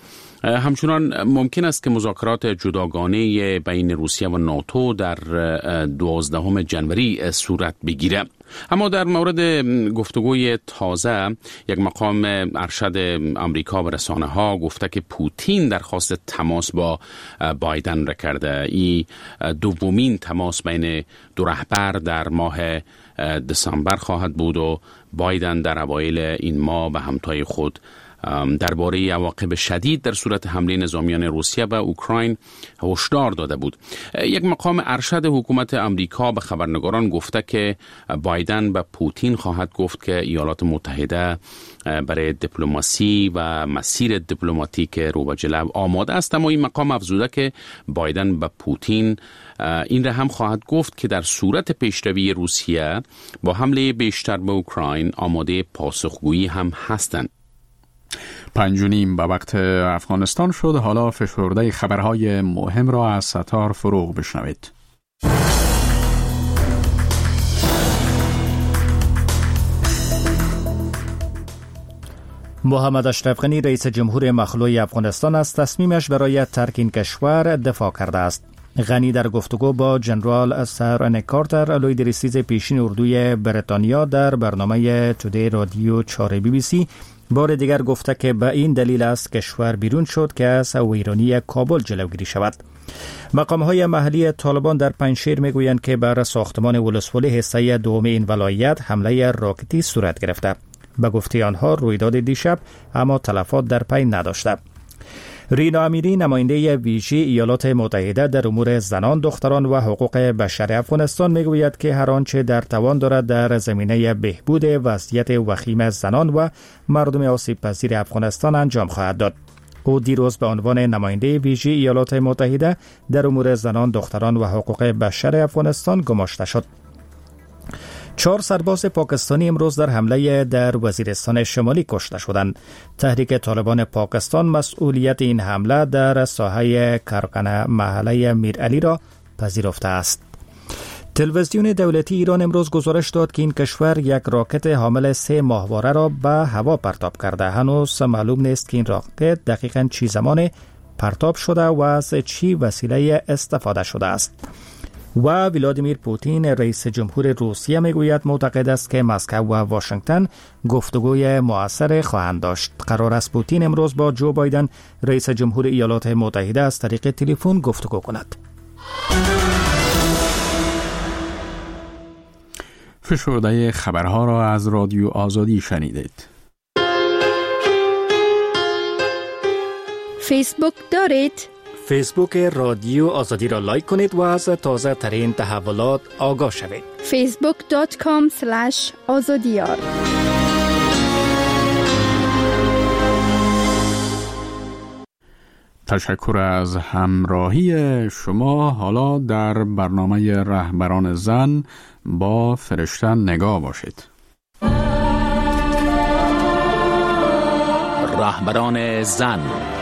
S13: همچنان ممکن است که مذاکرات جداگانه بین روسیه و ناتو در 12 جنوری صورت بگیره. اما در مورد گفتگوی تازه یک مقام ارشد امریکا و رسانه ها گفته که پوتین درخواست تماس با بایدن را کرده. این دومین تماس بین دو رهبر در ماه دسامبر خواهد بود و بایدن در اوایل این ماه به همتای خود درباره عواقب شدید در صورت حمله نظامیان روسیه به اوکراین هشدار داده بود. یک مقام ارشد حکومت امریکا به خبرنگاران گفته که بایدن به پوتین خواهد گفت که ایالات متحده برای دیپلماسی و مسیر دیپلماتیک رو به جلو آماده است. اما این مقام افزوده که بایدن به پوتین این را هم خواهد گفت که در صورت پیشروی روسیه با حمله بیشتر به اوکراین آماده پاسخگویی هم هستند.
S1: 5:30 به وقت افغانستان شد. حالا فشرده خبرهای مهم را از ستار فروغ بشنوید.
S5: محمد اشرف غنی رئیس جمهور مخلوع افغانستان از تصمیمش برای ترک این کشور دفاع کرده است. غنی در گفتگو با جنرال سر ان کارتر لوی دریسیز پیشین اردوی بریتانیا در برنامه تودی رادیو 4 BBC بار دیگر گفته که به این دلیل است کشور بیرون شد که از ویرانی کابل جلوگیری شود. مقام‌های محلی طالبان در پنجشیر میگویند که بر ساختمان ولسوالی حصه دوم این ولایت حمله راکتی صورت گرفته. به گفته آنها رویداد دیشب اما تلفات در پی نداشته. رینا امیری نماینده ویژه ایالات متحده در امور زنان، دختران و حقوق بشر افغانستان میگوید که هر آنچه در توان دارد در زمینه بهبود وضعیت وخیم زنان و مردم آسیب پذیر افغانستان انجام خواهد داد. او دیروز به عنوان نماینده ویژه ایالات متحده در امور زنان، دختران و حقوق بشر افغانستان گماشته شد. 4 سرباز پاکستانی امروز در حمله در وزیرستان شمالی کشته شدند. تحریک طالبان پاکستان مسئولیت این حمله در ساحه کارخانه محله میرعلی را پذیرفته است. تلویزیون دولتی ایران امروز گزارش داد که این کشور یک راکت حامل 3 ماهواره را به هوا پرتاب کرده. هنوز معلوم نیست که این راکت دقیقاً چی زمان پرتاب شده و از چی وسیله استفاده شده است. و ولادیمیر پوتین رئیس جمهور روسیه میگوید معتقد است که مسکو و واشنگتن گفتگوی مؤثر خواهند داشت. قرار است پوتین امروز با جو بایدن رئیس جمهور ایالات متحده از طریق تلفن گفتگو کند.
S1: فشرده خبرها را از رادیو آزادی شنیدید.
S4: فیسبوک دارید؟
S5: فیسبوک رادیو آزادی را لایک کنید و از تازه ترین تحولات آگاه شوید.
S4: facebook.com/azadiyar.
S1: تشکر از همراهی شما. حالا در برنامه رهبران زن با فرشته نگاه باشید.
S13: رهبران زن.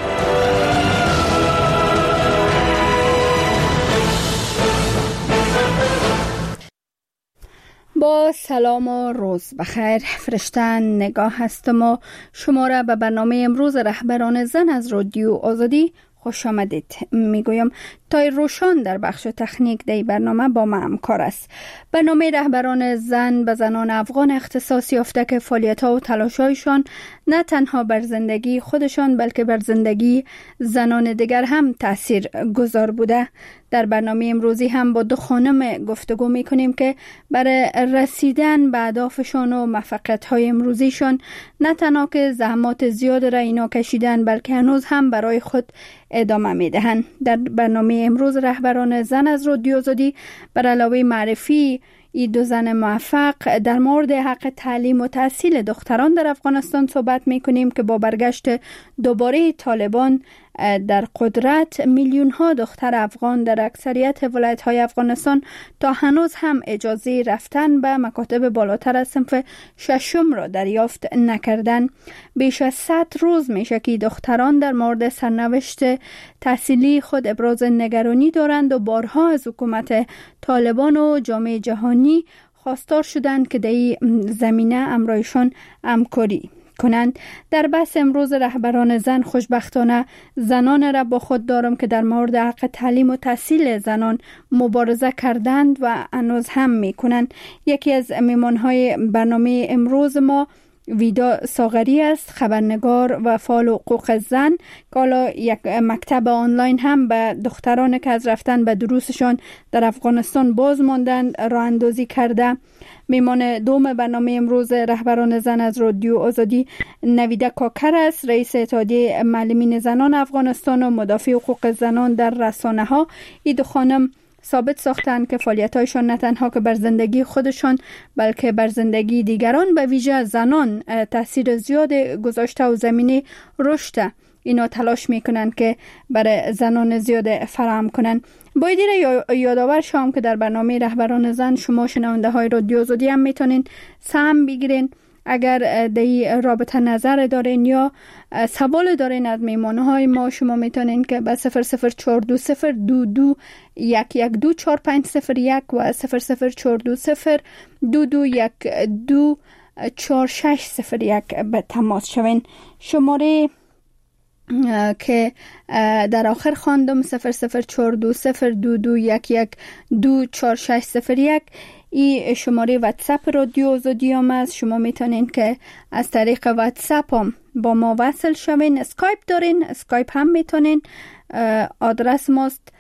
S4: با سلام و روز بخیر. فرشته نگاه هستم و شما را به برنامه امروز رهبران زن از رادیو آزادی خوش آمدید میگویم. تای روشان در بخش تکنیک دی برنامه با ما همکار است. برنامه رهبران زن به زنان افغان اختصاص یافته که فعالیت‌ها و تلاش‌هایشان نه تنها بر زندگی خودشان بلکه بر زندگی زنان دیگر هم تأثیر گذار بوده. در برنامه امروزی هم با 2 خانم گفتگو میکنیم که برای رسیدن به اهدافشان و موفقیت‌های امروزیشان نه تنها که زحمات زیاد را اینا کشیدن بلکه هنوز هم برای خود ادامه میدهند. در برنامه امروز رهبران زن از رادیو آزادی بر علاوه معرفی این 2 زن موفق در مورد حق تعلیم و تحصیل دختران در افغانستان صحبت میکنیم که با برگشت دوباره طالبان در قدرت میلیون ها دختر افغان در اکثریت ولایت های افغانستان تا هنوز هم اجازه رفتن به مکاتب بالاتر از صنف 6 را دریافت نکردن. بیش از 100 روز میشه که دختران در مورد سرنوشت تحصیلی خود ابراز نگرانی دارند و بارها از حکومت طالبان و جامعه جهانی خواستار شدند که در این زمینه همراهشان همکاری کنند. در بحث امروز رهبران زن، خوشبختانه زنان را با خود دارم که در مورد حق تعلیم و تحصیل زنان مبارزه کردند و هنوز هم می کنند. یکی از میمانهای برنامه امروز ما ویدا ساغری است، خبرنگار و فعال حقوق زن که حالا یک مکتب آنلاین هم به دختران که از رفتن به دروسشان در افغانستان باز ماندند راه اندازی کرده. میمان دوم برنامه امروز رهبران زن از رادیو آزادی نویده کاکر است، رئیس اتحادیه معلمین زنان افغانستان و مدافع حقوق زنان در رسانه ها. این دو خانم ثابت ساختند که فعالیت‌هایشان نه تنها که بر زندگی خودشان بلکه بر زندگی دیگران به ویژه زنان تاثیر زیاد گذاشته و زمینه رشد اینا تلاش میکنند که برای زنان زیاد فراهم کنند. باید یادآور شوم که در برنامه رهبران زن شما شنونده های رادیو آزادی هم میتونین سهم بگیرین. اگر در این رابطه نظر دارین یا سوال دارین از میمانه های ما، شما میتونین که به 0042022112450 و 0042022124601 به تماس شوین. شماره که در آخر خواندم 004202211244601 این شماره واتساپ رادیو آزادی هم است. شما میتونین که از طریق واتساپ هم با ما وصل شوین. اسکایپ دارین، اسکایپ هم میتونین. آدرس ماست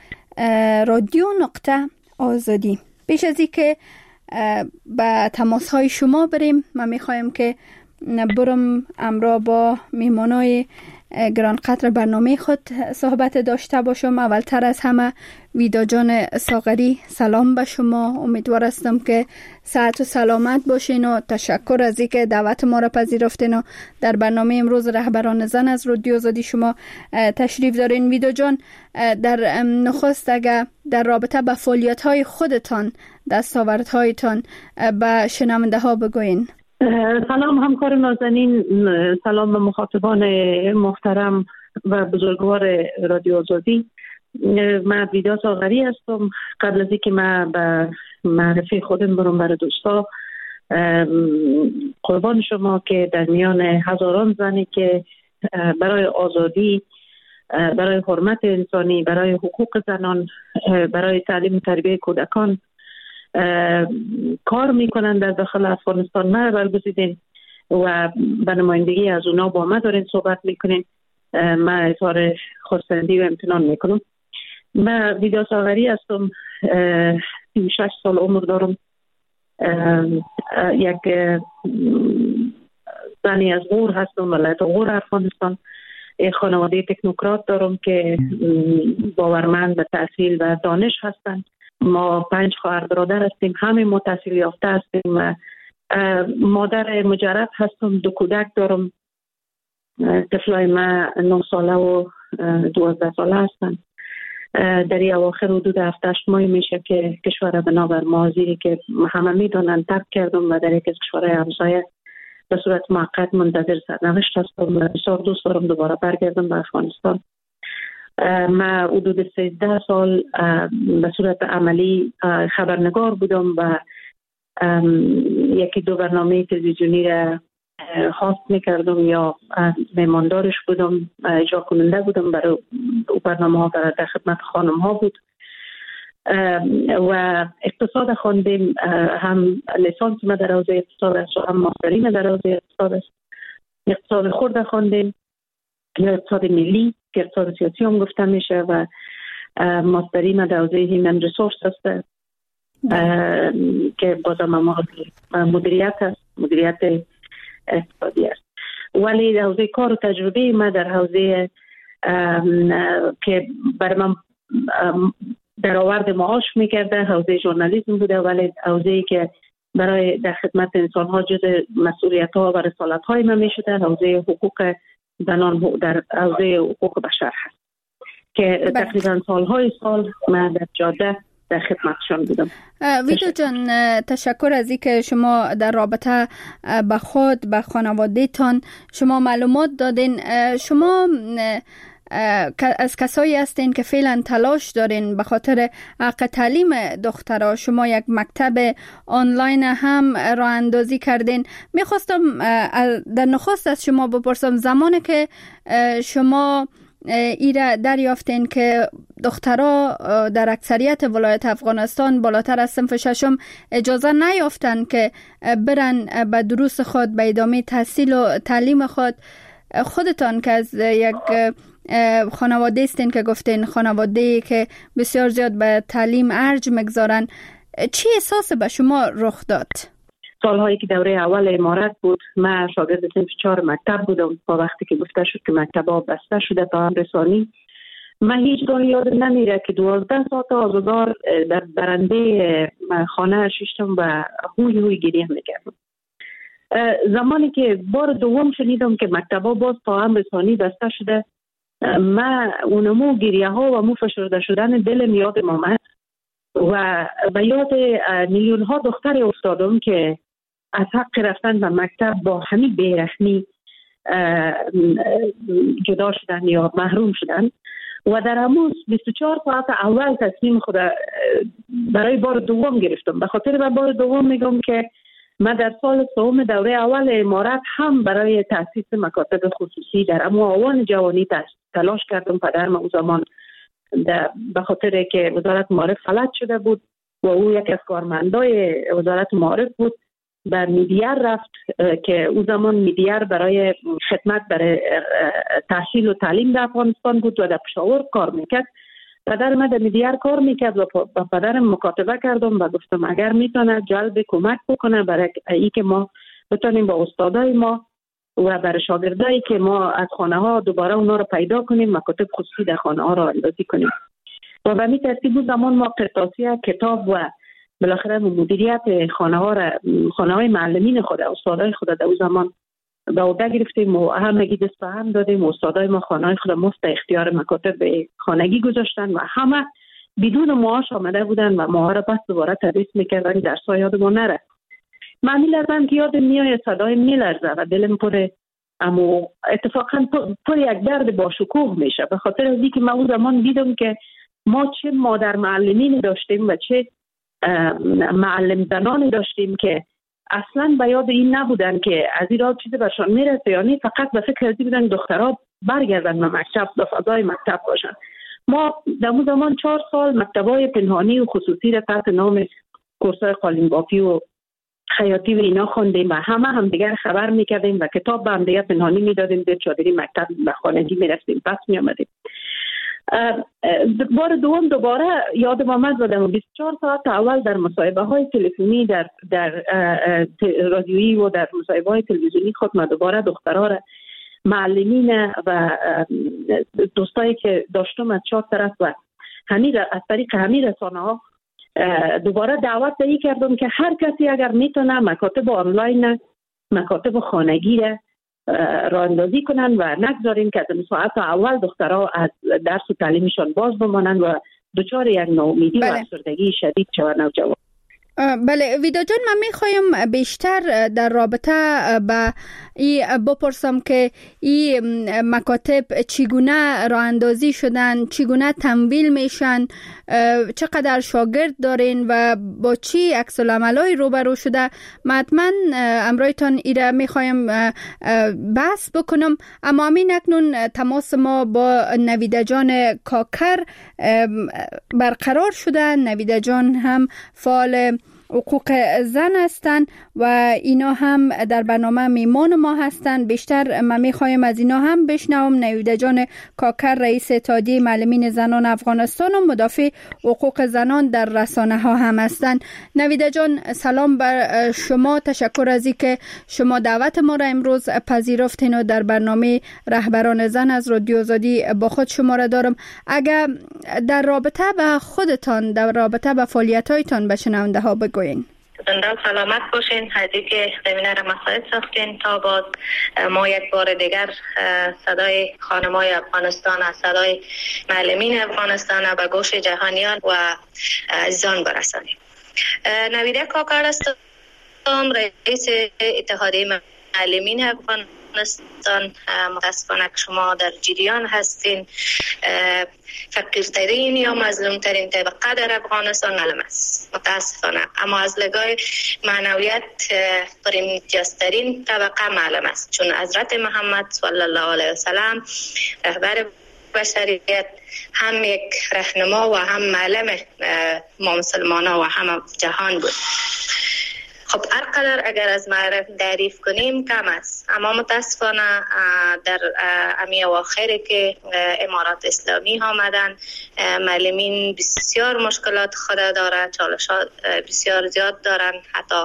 S4: radio.azadi. پیش از این که به تماس های شما بریم، من میخوایم که برم امرا با میمانای گران قدر برنامه خود صحبت داشته باشم. اولتر از همه ویدا جان ساغری، سلام به شما. امیدوار هستم که صحت و سلامت باشین و تشکر از اینکه دعوت ما را پذیرفتین و در برنامه امروز رهبران زن از رادیو آزادی شما تشریف دارین. ویدا جان، در نخست اگر در رابطه با فعالیت‌های خودتان، دستاوردهایتان به شنونده ها بگوین.
S14: سلام همکار نازنین، سلام به مخاطبان محترم و بزرگوار رادیو آزادی. من ویدا ساغری هستم. قبل از اینکه من به معرفی خودم برم برای دوستا، قربان شما که در میان هزاران زنی که برای آزادی، برای حرمت انسانی، برای حقوق زنان، برای تعلیم و تربیت کودکان کار میکنن در داخل افغانستان ما برگزیدین و به نمایندگی از اونا با ما دارین صحبت میکنین. من اظهار خرسندی و امتنان میکنم. من ویدا ساغری هستم، 36 سال عمر دارم، یک زنی از غور هستم، ولایت غور افغانستان. یک خانواده تکنوکرات دارم که باورمند به تحصیل و دانش هستند. ما 5 خواهر برادر هستیم، همه ما تحصیل یافته هستیم و مادر مجرد هستم. 2 کودک دارم. طفلای من 9 ساله و 12 ساله هستند. در این اواخر حدود 7-8 ماه میشه که کشور بنابر ماضی که همه میدونن ترک کردم و در یک از کشورهای همسایه به صورت موقت منتظر سرنوشت هستم و بسیار دوست دارم دوباره برگردم به افغانستان. من حدود 13 سال به صورت عملی خبرنگار بودم و 1-2 برنامه تلویزیونی را هاست میکردم یا میماندارش بودم، اجرا کننده بودم. برای برنامه ها در خدمت خانم ها بود و اقتصاد خواندیم. هم لیسانس ما در حوزه اقتصاد است و هم ماستری ما در حوزه اقتصاد است. اقتصاد خرد خواندیم یا اقتصاد ملی که اقتصاد سیاسی هم گفته میشه و ماستری ما در حوزه هیومن ریسورس است که بازم مدیریت است، مدیریت اقتصادی است. ولی در حوزه کار و تجربه ما در حوزه که برای من درآورد معاش میکرده حوزه ژورنالیسم بوده، ولی حوزه‌ای که برای در خدمت انسان ها جز مسئولیت ها و رسالت های من میشده حوزه حقوق زنان در حوزه حقوق بشر هست که تقریبا سال من در جاده در خدمتشان بودم.
S4: ویدا جان، تشکر از اینکه شما در رابطه با خود، با خانواده تان شما معلومات دادین. شما از کسایی هستین که فعلا تلاش دارین به خاطر حق تعلیم دخترها. شما یک مکتب آنلاین هم راه اندازی کردین. میخواستم در نخست از شما بپرسم، زمانی که شما ایره دریافتین که دخترها در اکثریت ولایت افغانستان بالاتر از صنف ششم اجازه نیافتن که برن به دروس خود، به ادامه تحصیل و تعلیم خود، خودتان که از یک خانواده استین که گفتین خانواده که بسیار زیاد به تعلیم ارج مگذارن، چی احساس به شما رخ داد؟
S14: سالهایی که دوره اول امارت بود، من شاگرد صنف 4 مکتب بودم. با وقتی که گفته شد که مکتب‌ها بسته شده تا امر ثانی، من هیچ گاه یادم نمیره که 12 ساعت آزگار در برنده خانه شیشتم و هوی گریه میکردم. زمانی که بار دوم شنیدم که مکتب‌ها باز تا امر ثانی بسته شده، من اونمو گریه ها و مو فشرده شدن دلم یادم آمد و به یاد میلیون ها دختر افتادم که از حق رفتن به مکتب با همین بیرحمی جدا شدن یا محروم شدن. و در همون 24 ساعت اول تصمیم خود برای بار دوم گرفتم. به خاطر بار دوم میگم که من در سال سوم دوره اول امارت هم برای تأسیس مکاتب خصوصی در همون آوان جوانی تلاش کردم. پدرم اون زمان به خاطر که وزارت معارف فلج شده بود و او یک از کارمندای وزارت معارف بود، بر میدیر رفت که اون زمان میدیر برای خدمت برای تحصیل و تعلیم در افغانستان بود و در پشاور کار میکرد. پدر من در میدیر کار میکرد و با پدرم مکاتبه کردم و گفتم اگر میتونه جلب کمک بکنه برای ای که ما بتونیم با استادای ما و برای شاگردایی که ما از خانه ها دوباره اونا رو پیدا کنیم، مکاتب خصوصی در خانه ها رو اندازی کنیم. و به این ترتیب بود زمان ما قرطاسیه، کتاب و بالاخره مدیریت خانه های معلمین خود، استادای خود در اون زمان به عهده گرفتیم و همگی دست به هم دادیم. استادای ما خانه های خود مفت اختیار مکاتب به خانگی گذاشتن و همه بدون معاش آمده بودن و ما را بس دوباره تدریس میکردن. درس‌ها یادمون نره. من می‌لرزم که یادم میاد صدای میلرزه و دلم پر، اما اتفاقا پر یک درد با شکوه میشه به خاطر از اینکه من اون زمان دیدم که ما چه مادر معلمین داشتیم و چه معلم زنانی داشتیم که اصلا به یاد این نبودن که از این راه چیزی برشان میرسه، یعنی فقط به فکر ازی بودن دخترها برگردن به مکتب، به فضای مکتب باشن. ما در اون زمان 4 سال مکتبای پنهانی و خصوصی را تحت نام کورسای قالین‌بافی و خیاطی و اینا خوندیم و هم دیگر خبر میکردیم و کتاب به هم دیگر پنهانی میدادیم، در چادری مکتب به خانگی میرفتیم، پس میامدیم. بار دوم دوباره یادم آمد و 24 ساعت اول در مصاحبه های تلفنی در رادیویی و در مصاحبه های تلویزیونی خود ما دوباره دخترها را، معلمین و دوستایی که داشتم از 4 طرف و از طریق همین رسانه ها دوباره دعوت دهی کردم که هر کسی اگر میتونه مکاتب آنلاین، مکاتب خانگی را اندازی کنن و نگذاریم که از ساعت اول دخترها از درس و تعلیمشان باز بمانن و دچار یک ناامیدی و افسردگی شدید شوند نوجوان.
S4: بله ویدا جان، من میخوایم بیشتر در رابطه با بپرسم که این مکاتب چگونه راه اندازی شدن، چگونه تمویل میشن، چقدر شاگرد دارین و با چی عکس العملای روبرو شده. حتما امرایتان ایره میخوایم بحث بکنم، اما همین اکنون تماس ما با نویده جان کاکر برقرار شده. نویده جان هم فعال حقوق زن هستند و اینا هم در برنامه میمان ما هستند. بیشتر من میخوایم از اینا هم بشنوم. نویده جان کاکر رئیس اتحادیه معلمین زنان افغانستان و مدافع حقوق زنان در رسانه ها هم هستند. نویده جان سلام بر شما، تشکر از اینکه شما دعوت ما را امروز پذیرفتین و در برنامه رهبران زن از رادیو آزادی با خود شما را دارم. اگر در رابطه با خودتان، در رابطه با فعالیت‌هایتان به شنونده ها بگوین.
S15: زنده سلامت باشین. حدی که زمینه را مساعد ساختین تا باز ما یک بار دیگر صدای خانمای افغانستان، صدای معلمین افغانستان به گوش جهانیان و عزیزان برسانیم. نویده کاکر هستم، رئیس اتحادیه معلمین افغانستان افغانستان. متاسفانه که شما در جریان هستین. فقیرترین یا مظلومترین طبقه در افغانستان معلم است متاسفانه، اما از لگاه معنویت پرامتیازترین طبقه معلم است، چون حضرت محمد صلی الله علیه وسلم رهبر بشریت هم یک رهنما و هم معلم ما مسلمانان و هم جهان بود. خب هر قدر اگر از معرف تعریف کنیم کم است، اما متاسفانه در امی اواخری که امارات اسلامی آمدن، معلمین بسیار مشکلات خود دارند، چالشات بسیار زیاد دارند. حتی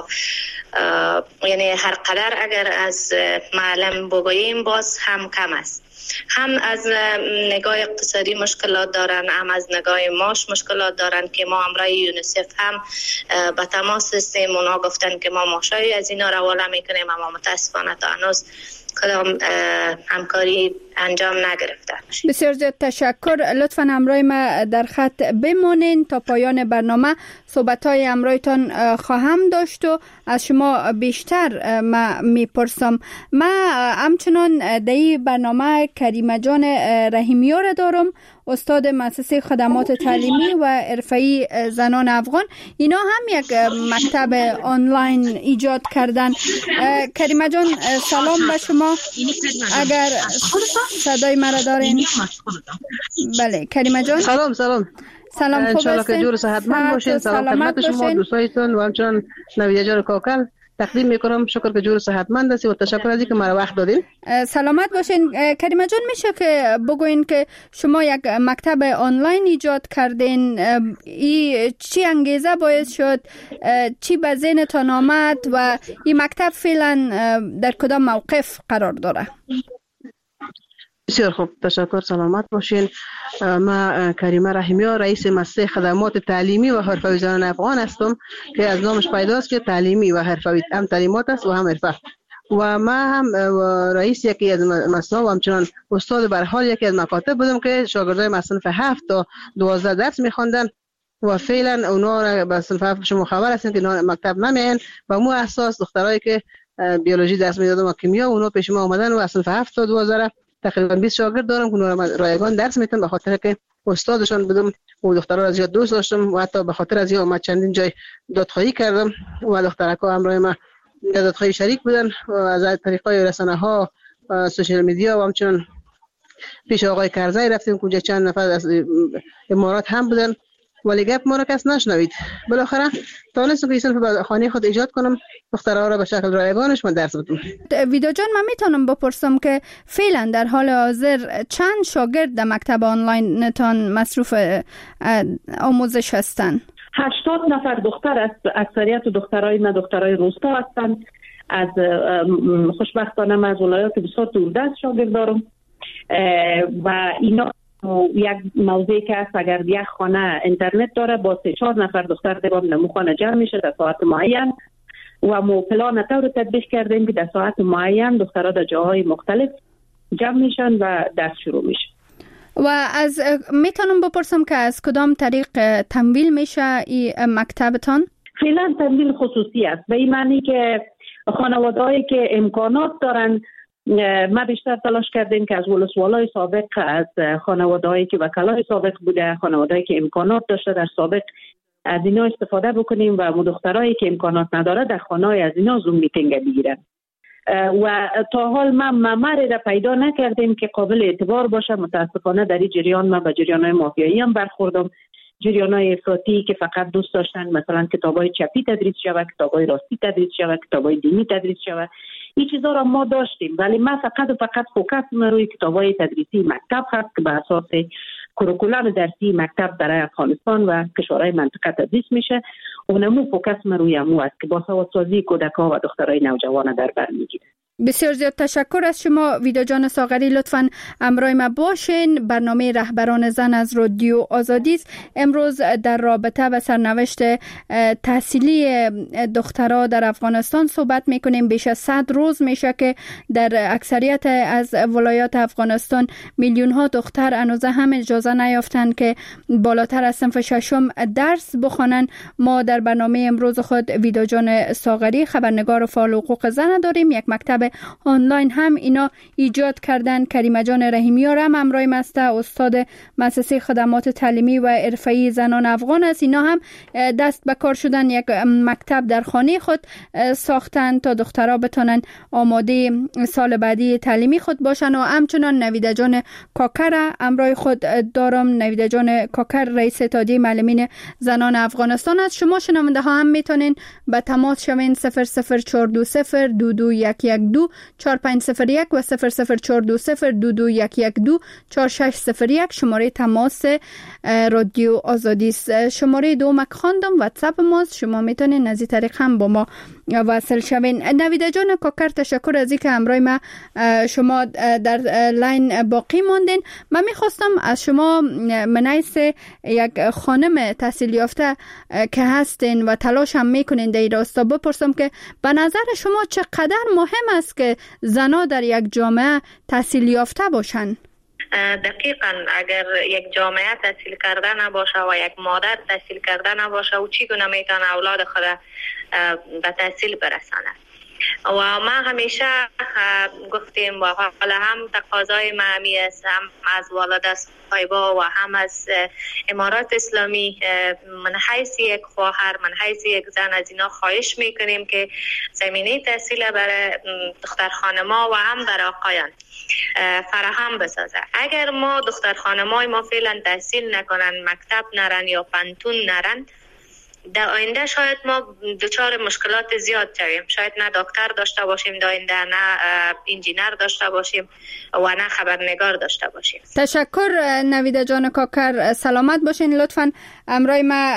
S15: یعنی هر قدر اگر از معلم بگوییم باز هم کم است. هم از نگاه اقتصادی مشکلات دارن، هم از نگاه ماش مشکلات دارن که ما همراه یونیسف هم به تماس هستیم. اونا گفتن که ما ماشایی از اینا رو حواله میکنیم، اما متاسفانه تا هنوز کدام همکاری انجام نگرفته.
S4: بسیار زیاد تشکر. لطفاً همراه ما در خط بمانین تا پایان برنامه. صحبت‌های همراهتان خواهم داشت و از شما بیشتر ما میپرسم. ما همچنان در این برنامه کریمه جان رحیمی‌ها را دارم، استاد مؤسسه خدمات تعلیمی و حرفه‌ای زنان افغان. اینا هم یک مکتب آنلاین ایجاد کردن. کریمه جان سلام به شما. اگر صدای مرا دارین؟ بله کریمه جان.
S16: سلام
S4: خوب
S16: هستین؟ که جور صحتمند باشین. سلام خدمت شما دوستایتون و همچنان نویده جان کاکل تقدیم میکنم. شکر که جور صحتمند هستی و تشکر از اینکه مرا وقت دادین.
S4: سلامت باشین. کریمه جان میشه که بگوین که شما یک مکتب آنلاین ایجاد کردین، ای چی انگیزه باعث شد، چی به ذهنتان آمد و این مکتب فعلا در کدام موقف قرار داره؟
S16: بسیار خوب، تشکر. سلامت باشین. ما کریمه رحیمی‌ها رئیس مؤسسه خدمات تعلیمی و حرفه‌ای زنان افغان هستم که از نامش پیداست که تعلیمی و حرفه‌ای، هم تعلیمات است و هم حرفه. و ما هم رئیس یکی از مؤسسه و همچنان استاد بر حال یکی از مکاتب بودم که شاگردای صنف 7 تا 12 درس می‌خواندن و فعلا اونا به صنف 7 شما خبر هستین که مکتب نمیان و مو اساس دخترایی که بیولوژی درس میدادن و کیمیا اونا پیش ما اومدن و صنف 7 تا 12 تقریبا 20 شاگرد دارم که رایگان درس میتونم به خاطر که استادشون بودم و دخترها را زیاد دوست داشتم و حتی به خاطر از این چندین جای دادخواهی کردم و دخترکا همراه ما دادخواهی شریک بودن و از طریقای رسانه‌ها و سوشال میدیا و همچنان پیش آقای کرزی رفتیم که چند نفر از امارات هم بودن ولی گپ ما را کس نشنوید. بالاخره تونستم که صرف به خانه خود ایجاد کنم، دخترها را به شکل رایگانش من درس بدم.
S4: ویدو جان من میتونم بپرسم که فعلا در حال حاضر چند شاگرد در مکتب آنلاین نتان مصروف آموزش هستن؟
S14: 80 نفر دختر است. اکثریت دخترای ما دخترای روستا هستند. از خوشبختانه من از ولایات بسیار دوردست شاگرد دارم و اینا یک موضوعی که است اگر یک خانه اینترنت داره با 3-4 نفر دختر دیوام نمو خانه جمع میشه در ساعت معین و ما پلان طور تطبیق کردیم که در ساعت معین دخترها در جاهای مختلف جمع میشن و درس شروع میشه.
S4: و از میتونم بپرسم که از کدام طریق تمویل میشه این مکتبتان؟
S14: فعلا تمویل خصوصی است، به این معنی که خانواده‌ای که امکانات دارن، ما بیشتر تلاش کردیم که از ولسوالای سابق، از خانواده‌ای که وکلای سابق بوده، خانواده‌ای که امکانات داشته در سابق، از اینا استفاده بکنیم و دخترایی که امکانات نداره در خانه‌های از اینا زوم میتینگ بگیرن. و تا حال ما ممری را پیدا نکردیم که قابل اعتبار باشه. متاسفانه در این جریان ما به جریان‌های مافیایی هم برخوردم، جریان‌های افراطی که فقط دوست داشتن مثلا کتابای چپی تدریس شود، کتابای راستی تدریس شود، کتابای دینی تدریس شود. این چیزا را ما داشتیم ولی ما فقط فوکس روی کتابای تدریسی مکتب هست که به اساس کوریکولوم درسی مکتب در افغانستان و کشورهای منطقه تدریس میشه. اونمو فوکس روی امو است که باسوادسازی کودک‌ها و دخترای نوجوان در بر میگیره.
S4: بسیار زیاد تشکر از شما ویدا جان ساغری. لطفاً همراه ما باشین. برنامه رهبران زن از رادیو آزادی است. امروز در رابطه با سرنوشت تحصیلی دخترها در افغانستان صحبت میکنیم. بیش از 100 روز میشه که در اکثریت از ولایات افغانستان میلیون ها دختر هنوز هم اجازه نیافتند که بالاتر از صنف ششم درس بخوانند. ما در برنامه امروز خود ویدا جان ساغری خبرنگار فعال حقوق زن داریم. یک مکتب طریق آنلاین هم اینا ایجاد کردن. کریمه جان رحیمیار هم همراه است، استاد مؤسسه خدمات تعلیمی و حرفه‌ای زنان افغان است. اینا هم دست به کار شدن، یک مکتب در خانه خود ساختن تا دخترها بتونن آماده سال بعدی تعلیمی خود باشن. و همچنان نویده جان کاکر همراه خود دارم. نویده جان کاکر رئیس اتحادیه معلمین زنان افغانستان است. شما شنونده ها هم میتونین به تماس شوین 00420 2211 4501 و 00420 2211 4601 شماره تماس رادیو آزادی است. شماره دومک خواندم، واتساپ ماست، شما میتونین از این طریق هم با ما وصل شوین. نویده جان کاکر تشکر از اینکه همراه ما شما در لاین باقی ماندین. من میخواستم از شما منیس یک خانم تحصیل یافته که هستین و تلاش هم میکنین در این راستا بپرسم که به نظر شما چقدر مهم است که زنها در یک جامعه تحصیل یافته باشن؟
S15: دقیقاً اگر یک جامعه تحصیل کرده نباشه و یک مادر تحصیل کرده نباشه او چگونه میتونه اولاد خود به تحصیل برساند؟ و ما همیشه گفتیم و حالا هم تقاضای ما همی است، هم از والده صاحبا و هم از امارات اسلامی، من حیث یک خواهر، من حیث یک زن از اینا خواهش میکنیم که زمینه تحصیل برای دختر خانما و هم برای آقایان فراهم بسازه. اگر ما دختر خانمای ما فعلا تحصیل نکنن، مکتب نرن یا پانتون نرن، در آینده شاید ما دچار مشکلات زیاد شویم. شاید نه دکتر داشته باشیم در آینده، نه انجینر داشته باشیم و نه خبرنگار داشته باشیم.
S4: تشکر نویده جان کاکر، سلامت باشین. لطفاً همراه ما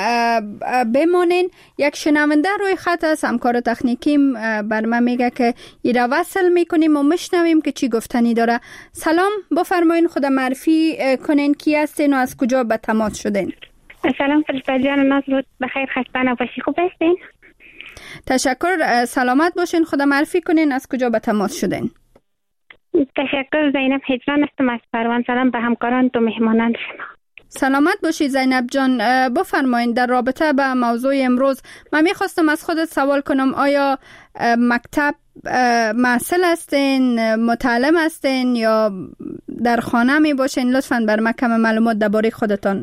S4: بمانین. یک شنونده روی خط است، همکار تکنیکیم بر ما میگه که ایرا وصل میکنیم و مشنویم که چی گفتنی داره. سلام، بفرمایین، خود معرفی کنین، کی هستین و از کجا به تماس شدین؟
S17: سلام فرشته جان، ناز بخیر، خسته نباشی، خوب هستین؟
S4: تشکر، سلامت باشین. خدا معرفی کنین از کجا به تماس شدین؟
S17: تشکر، زینب هجران هستم از پروان. سلام به همکاران تو مهمانان شما.
S4: سلامت باشی زینب جان. بفرمایین در رابطه به موضوع امروز من میخواستم از خودت سوال کنم، آیا مکتب محصل هستین، متعلم هستین یا در خانه می باشین؟ لطفاً بر من کم معلومات درباره خودتان.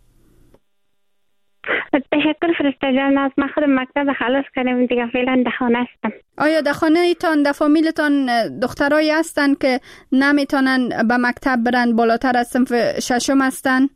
S17: تشکر فرشته جان، از من خودم مکتب خلاص کردم دیگه، فعلا در خانه هستم.
S4: آیا در خانه ایتان، در فامیلتان دخترایی هستن که نمیتونن به مکتب برن، بالاتر از صنف ششم هستن؟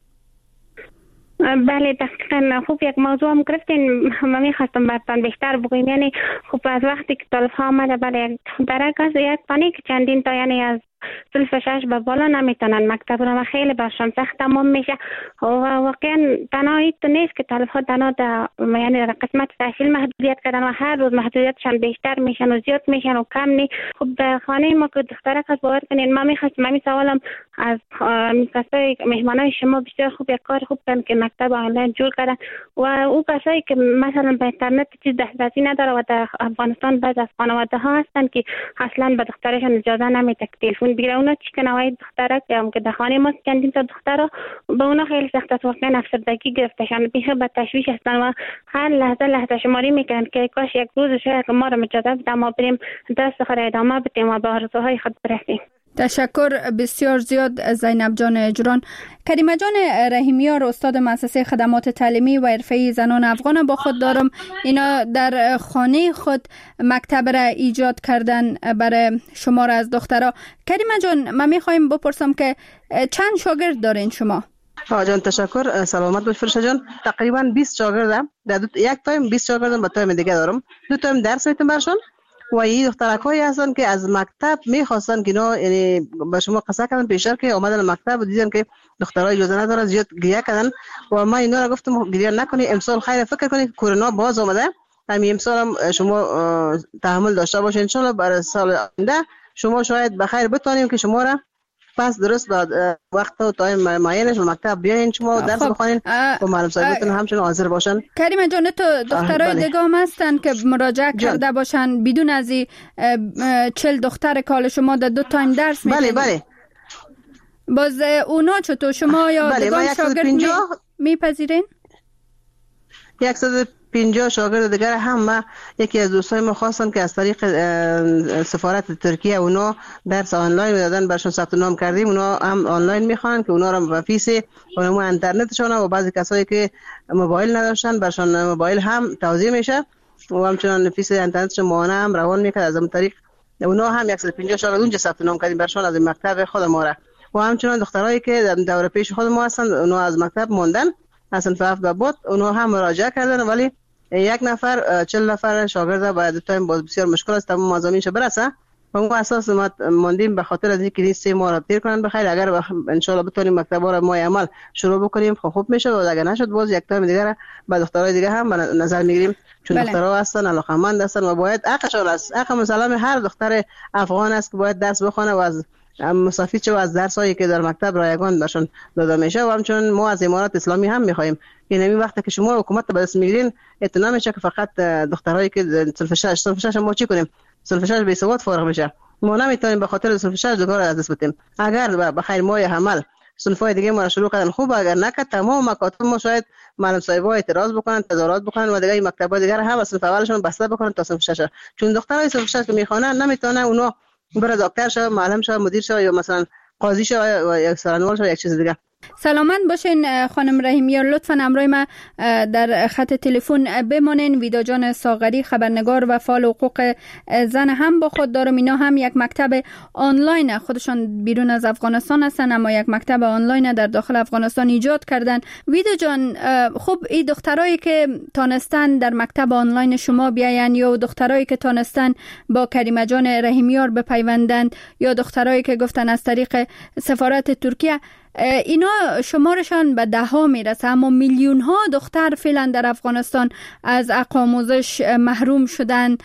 S17: بله دقیقا. خوب یک موضوع هم گرفتین، من میخواستم براتون بیشتر بگویم. یعنی خوب از وقتی که طالب ها آمده، بله درک از یک پانی که چندین تا یعنی از صنف 6 به بالا نمیتونن مکتب رو، خیلی برشان سخت تمام میشه و واقعا تنها ایتو نیست که طالب ها تنها یعنی در قسمت تحصیل محدودیت کردن و هر روز محدودیتشان بیشتر میشن و زیاد میشن و کم نی. خب در خانه ما که دخترک هست، باور کنین ما میخواستم همین سوالم از کسای مهمانای شما بسیار خوب یک کار خوب کردن که مکتب آنلاین جور کردن و او کسایی که مثلا به اینترنت چیز دسترسی نداره و در افغانستان بعض از خانواده ها هستن که اصلا به دخترشون اجازه نمیده تلفن بگیره. اونا چی کنه وای دخترک یا که در خانه ما چندین تا دخترها به اونا خیلی سخت است، واقعا افسردگی گرفتشان، بیخ به تشویش هستن و هر لحظه شماری میکنن که کاش یک روز شاید ما رو اجازه بده ما بریم دست خود ادامه بدیم و به آرزوهای خود برسیم.
S4: تشکر بسیار زیاد زینب جان اجران. کریمه جان رحیمیار، استاد مؤسسه خدمات تعلیمی و حرفه‌ای زنان افغان با خود دارم. اینا در خانه خود مکتب را ایجاد کردن برای شمار از دخترها. کریمه جان، من میخوایم بپرسم که چند شاگرد دارین شما؟
S16: جان تشکر، سلامت باش فرشته جان. تقریبا 20 شاگردم، در یک تایم 20 شاگردم، با تایم دیگه دارم 2 تایم درس میتونم برشون و این دخترکایی هستن که از مکتب میخواستن که اینا یعنی به شما قصه کردن پیشتر که اومدن مکتب و دیدن که دخترها اجازه نداره، زیاد گریه کردن و ما اینا رو گفتم گریه نکنی، امسال خیر فکر کنید کرونا باز اومده، همین امسال هم شما تحمل داشته باشین، ان شاء الله برای سال آینده شما شاید بخیر بتونیم که شما را پس درست بعد وقت و تایم معینش و مکتب بیاین شما درس بخونین و معلم صاحبتون همچنین حاضر باشن.
S4: کریمه جان، تو دخترای دیگه هم هستن که مراجعه کرده باشن بدون از 40 دختر کال شما در 2 تایم درس میدن؟
S16: بله.
S4: باز اونا چطور شما یا دیگه شاگرد میپذیرین؟
S16: 150 شاگرد دیگر هم ما یکی از دوستای ما خواستن که از طریق سفارت ترکیه اونا درس آنلاین دادن برشون ثبت نام کردیم. اونا هم آنلاین میخوان که اونا رو فیس اونم اینترنتشون و بعضی کسایی که موبایل نداشتن برشون موبایل هم توزیع میشه و همچنان فیس اینترنتشون ماهانه هم روان میکنه. از اون طریق اونا هم 150 شاگرد اونجا ثبت نام کردیم برشون از مکتب خود ما را. و همچنان دخترایی که دوره پیش خود ما هستن اونا از مکتب موندن اصلا فقط به بود اونا هم مراجعه کردن ولی یک نفر 40 نفر شاگرد باید تایم باز بسیار مشکل است تمام مضامینش برسه و اون اساس ما موندیم به خاطر از اینکه 3 ماه را تیر کنن. بخیر اگر ان شاء الله بتونیم مکتبا را ما عمل شروع بکنیم خوب میشه و اگر نشد باز یک تایم دیگه با دخترای دیگه هم به نظر میگیریم چون دخترها هستن علاقمند هستن و باید حقشون است. حق مسلم هر دختر افغان است که باید درس بخونه و از مستفید شو از درسایی که در مکتب رایگان بهشون داده میشه. و همچنین ما از امارات اسلامی هم میخوایم که نمی وقتی که شما حکومت به دست میگیرین اطلاع میشه که فقط دخترایی که صنف 6 ما چی کنیم صنف 6 بی سواد فارغ بشه. ما نمیتونیم به خاطر صنف 6 دکار از دست بدیم. اگر به خیر ماه عمل صنفای دیگه ما شروع کردن خوب اگر نکرد تمام مکاتب ما شاید معلم صاحبا اعتراض بکنن تظاهرات بکنن و دیگه مکتبا دیگه هم صنف اولشون بسته بکنن تا صنف 6 چون دخترای صنف 6 که میخوانن نمیتونه اونا برای دکتر شه معلم شه مدیر شه یا مثلا قاضی شه و یک سرانوال شه یک چیز دیگه.
S4: سلامت باشین خانم رحیمیار. لطفاً همراه ما در خط تلفن بمانین. ویدا جان ساغری خبرنگار و فعال حقوق زن هم با خود دارم. اینا هم یک مکتب آنلاین خودشان بیرون از افغانستان هستن اما یک مکتب آنلاین در داخل افغانستان ایجاد کردن. ویدا جان خب این دخترایی که تانستن در مکتب آنلاین شما بیاین یا دخترایی که تانستن با کریمه جان رحیمیار بپیوندند یا دخترایی که گفتن از طریق سفارت ترکیه اینا شمارشان به 10 میرسه اما میلیون ها دختر فعلا در افغانستان از حق آموزش محروم شدن.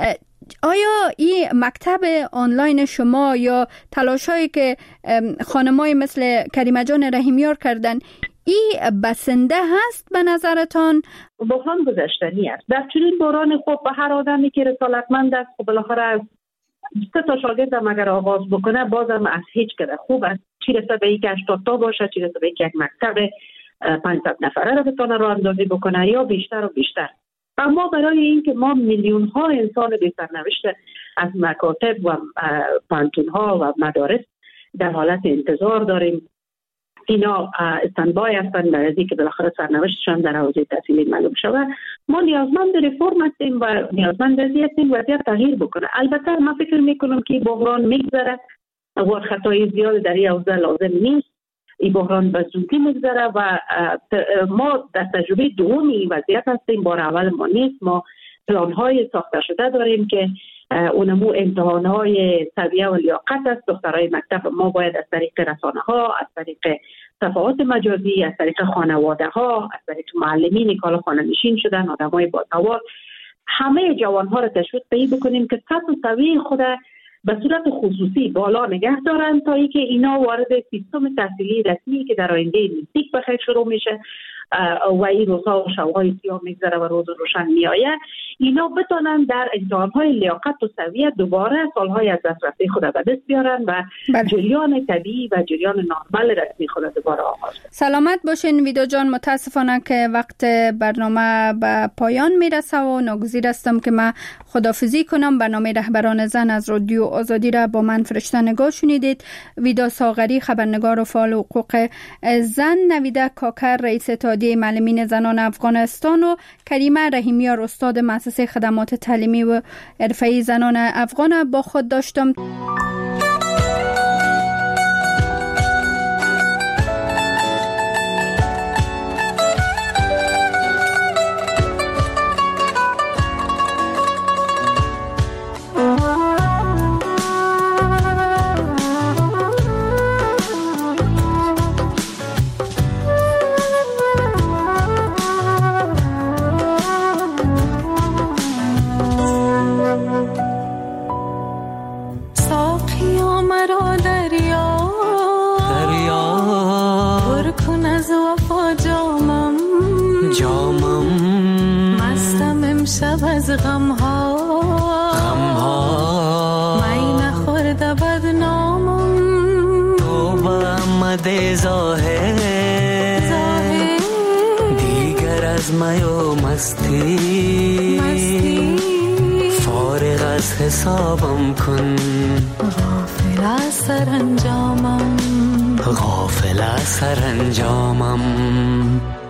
S4: آیا این مکتب آنلاین شما یا تلاشایی که خانمای مثل کریمه جان رحیمیار کردن این بسنده هست به نظرتان؟
S14: بحران گذشتنی است. در چنین بحران خب به هر آدمی که رسالتمند است خب بالاخره از 3 شاگردم اگر آغاز بکنه بازم از هیچ کده خوب است. چی رسه به یک 80 تا باشه چی رسه به یک مکتب 500 نفره رو بتونه راه اندازی بکنه یا بیشتر و بیشتر. اما برای این که ما میلیون ها انسان بی سرنوشت از مکاتب و پانتون ها و مدارس در حالت انتظار داریم. اینا استندبای هستند برای از اینکه بالاخره سرنوشتشان در حوزه تحصیلی معلوم شود. ما نیازمند رفرم هستیم و نیازمند وضعیت تغییر بکنه. البته من فکر میکنم که بحران میگذره و خطای زیاد در این حوزه لازم نیست. این بحران به زودی میگذره و ما در تجربه دومی وضعیت هستیم. بار اول ما نیست. ما پلان‌های ساخته شده داریم که اونمو امتحان‌های سویه و لیاقت است. دخترای مکتب ما باید از طریق رسانه‌ها، از طریق صفحات مجازی، از طریق خانواده‌ها، از طریق معلمینی که حالا خانه‌نشین شدن، آدمای باسواد، همه جوان‌ها را تشویق بکنیم که سطح سویه خود به صورت خصوصی بالا نگه دارن تا اینکه اینا وارد سیستم تحصیلی رسمی که در آینده نزدیک بخیر شروع میشه و این روزها و شب‌های سیاه میگذره و روز روشن میآید اینا بتونن در امتحان‌های لیاقت و سویه دوباره سالهای از دسترسی خود به دست بیارن و جریان طبیعی و جریان نرمال رسمی خود دوباره آغاز کنن.
S4: سلامت باشین ویدا جان. متاسفانه که وقت برنامه به پایان میرسه و ناگزیر هستم که من خداحافظی کنم. برنامه رهبران زن از رادیو آزادی را با من فرشته نگاه شنیدید. ویدا ساغری خبرنگار و فعال حقوق زن، نویده کاکر رئیس اتحادیه معلمین زنان افغانستان و کریمه رحیمیار استاد مؤسسه خدمات تعلیمی و حرفه‌ای زنان افغان با خود داشتم.
S18: از غم ها می نخورده بدنامم
S19: تو با آمده ظاهر دیگر از میو
S18: و مستی فارغ از حسابم کن، غافل از سرانجامم، غافل از سرانجامم.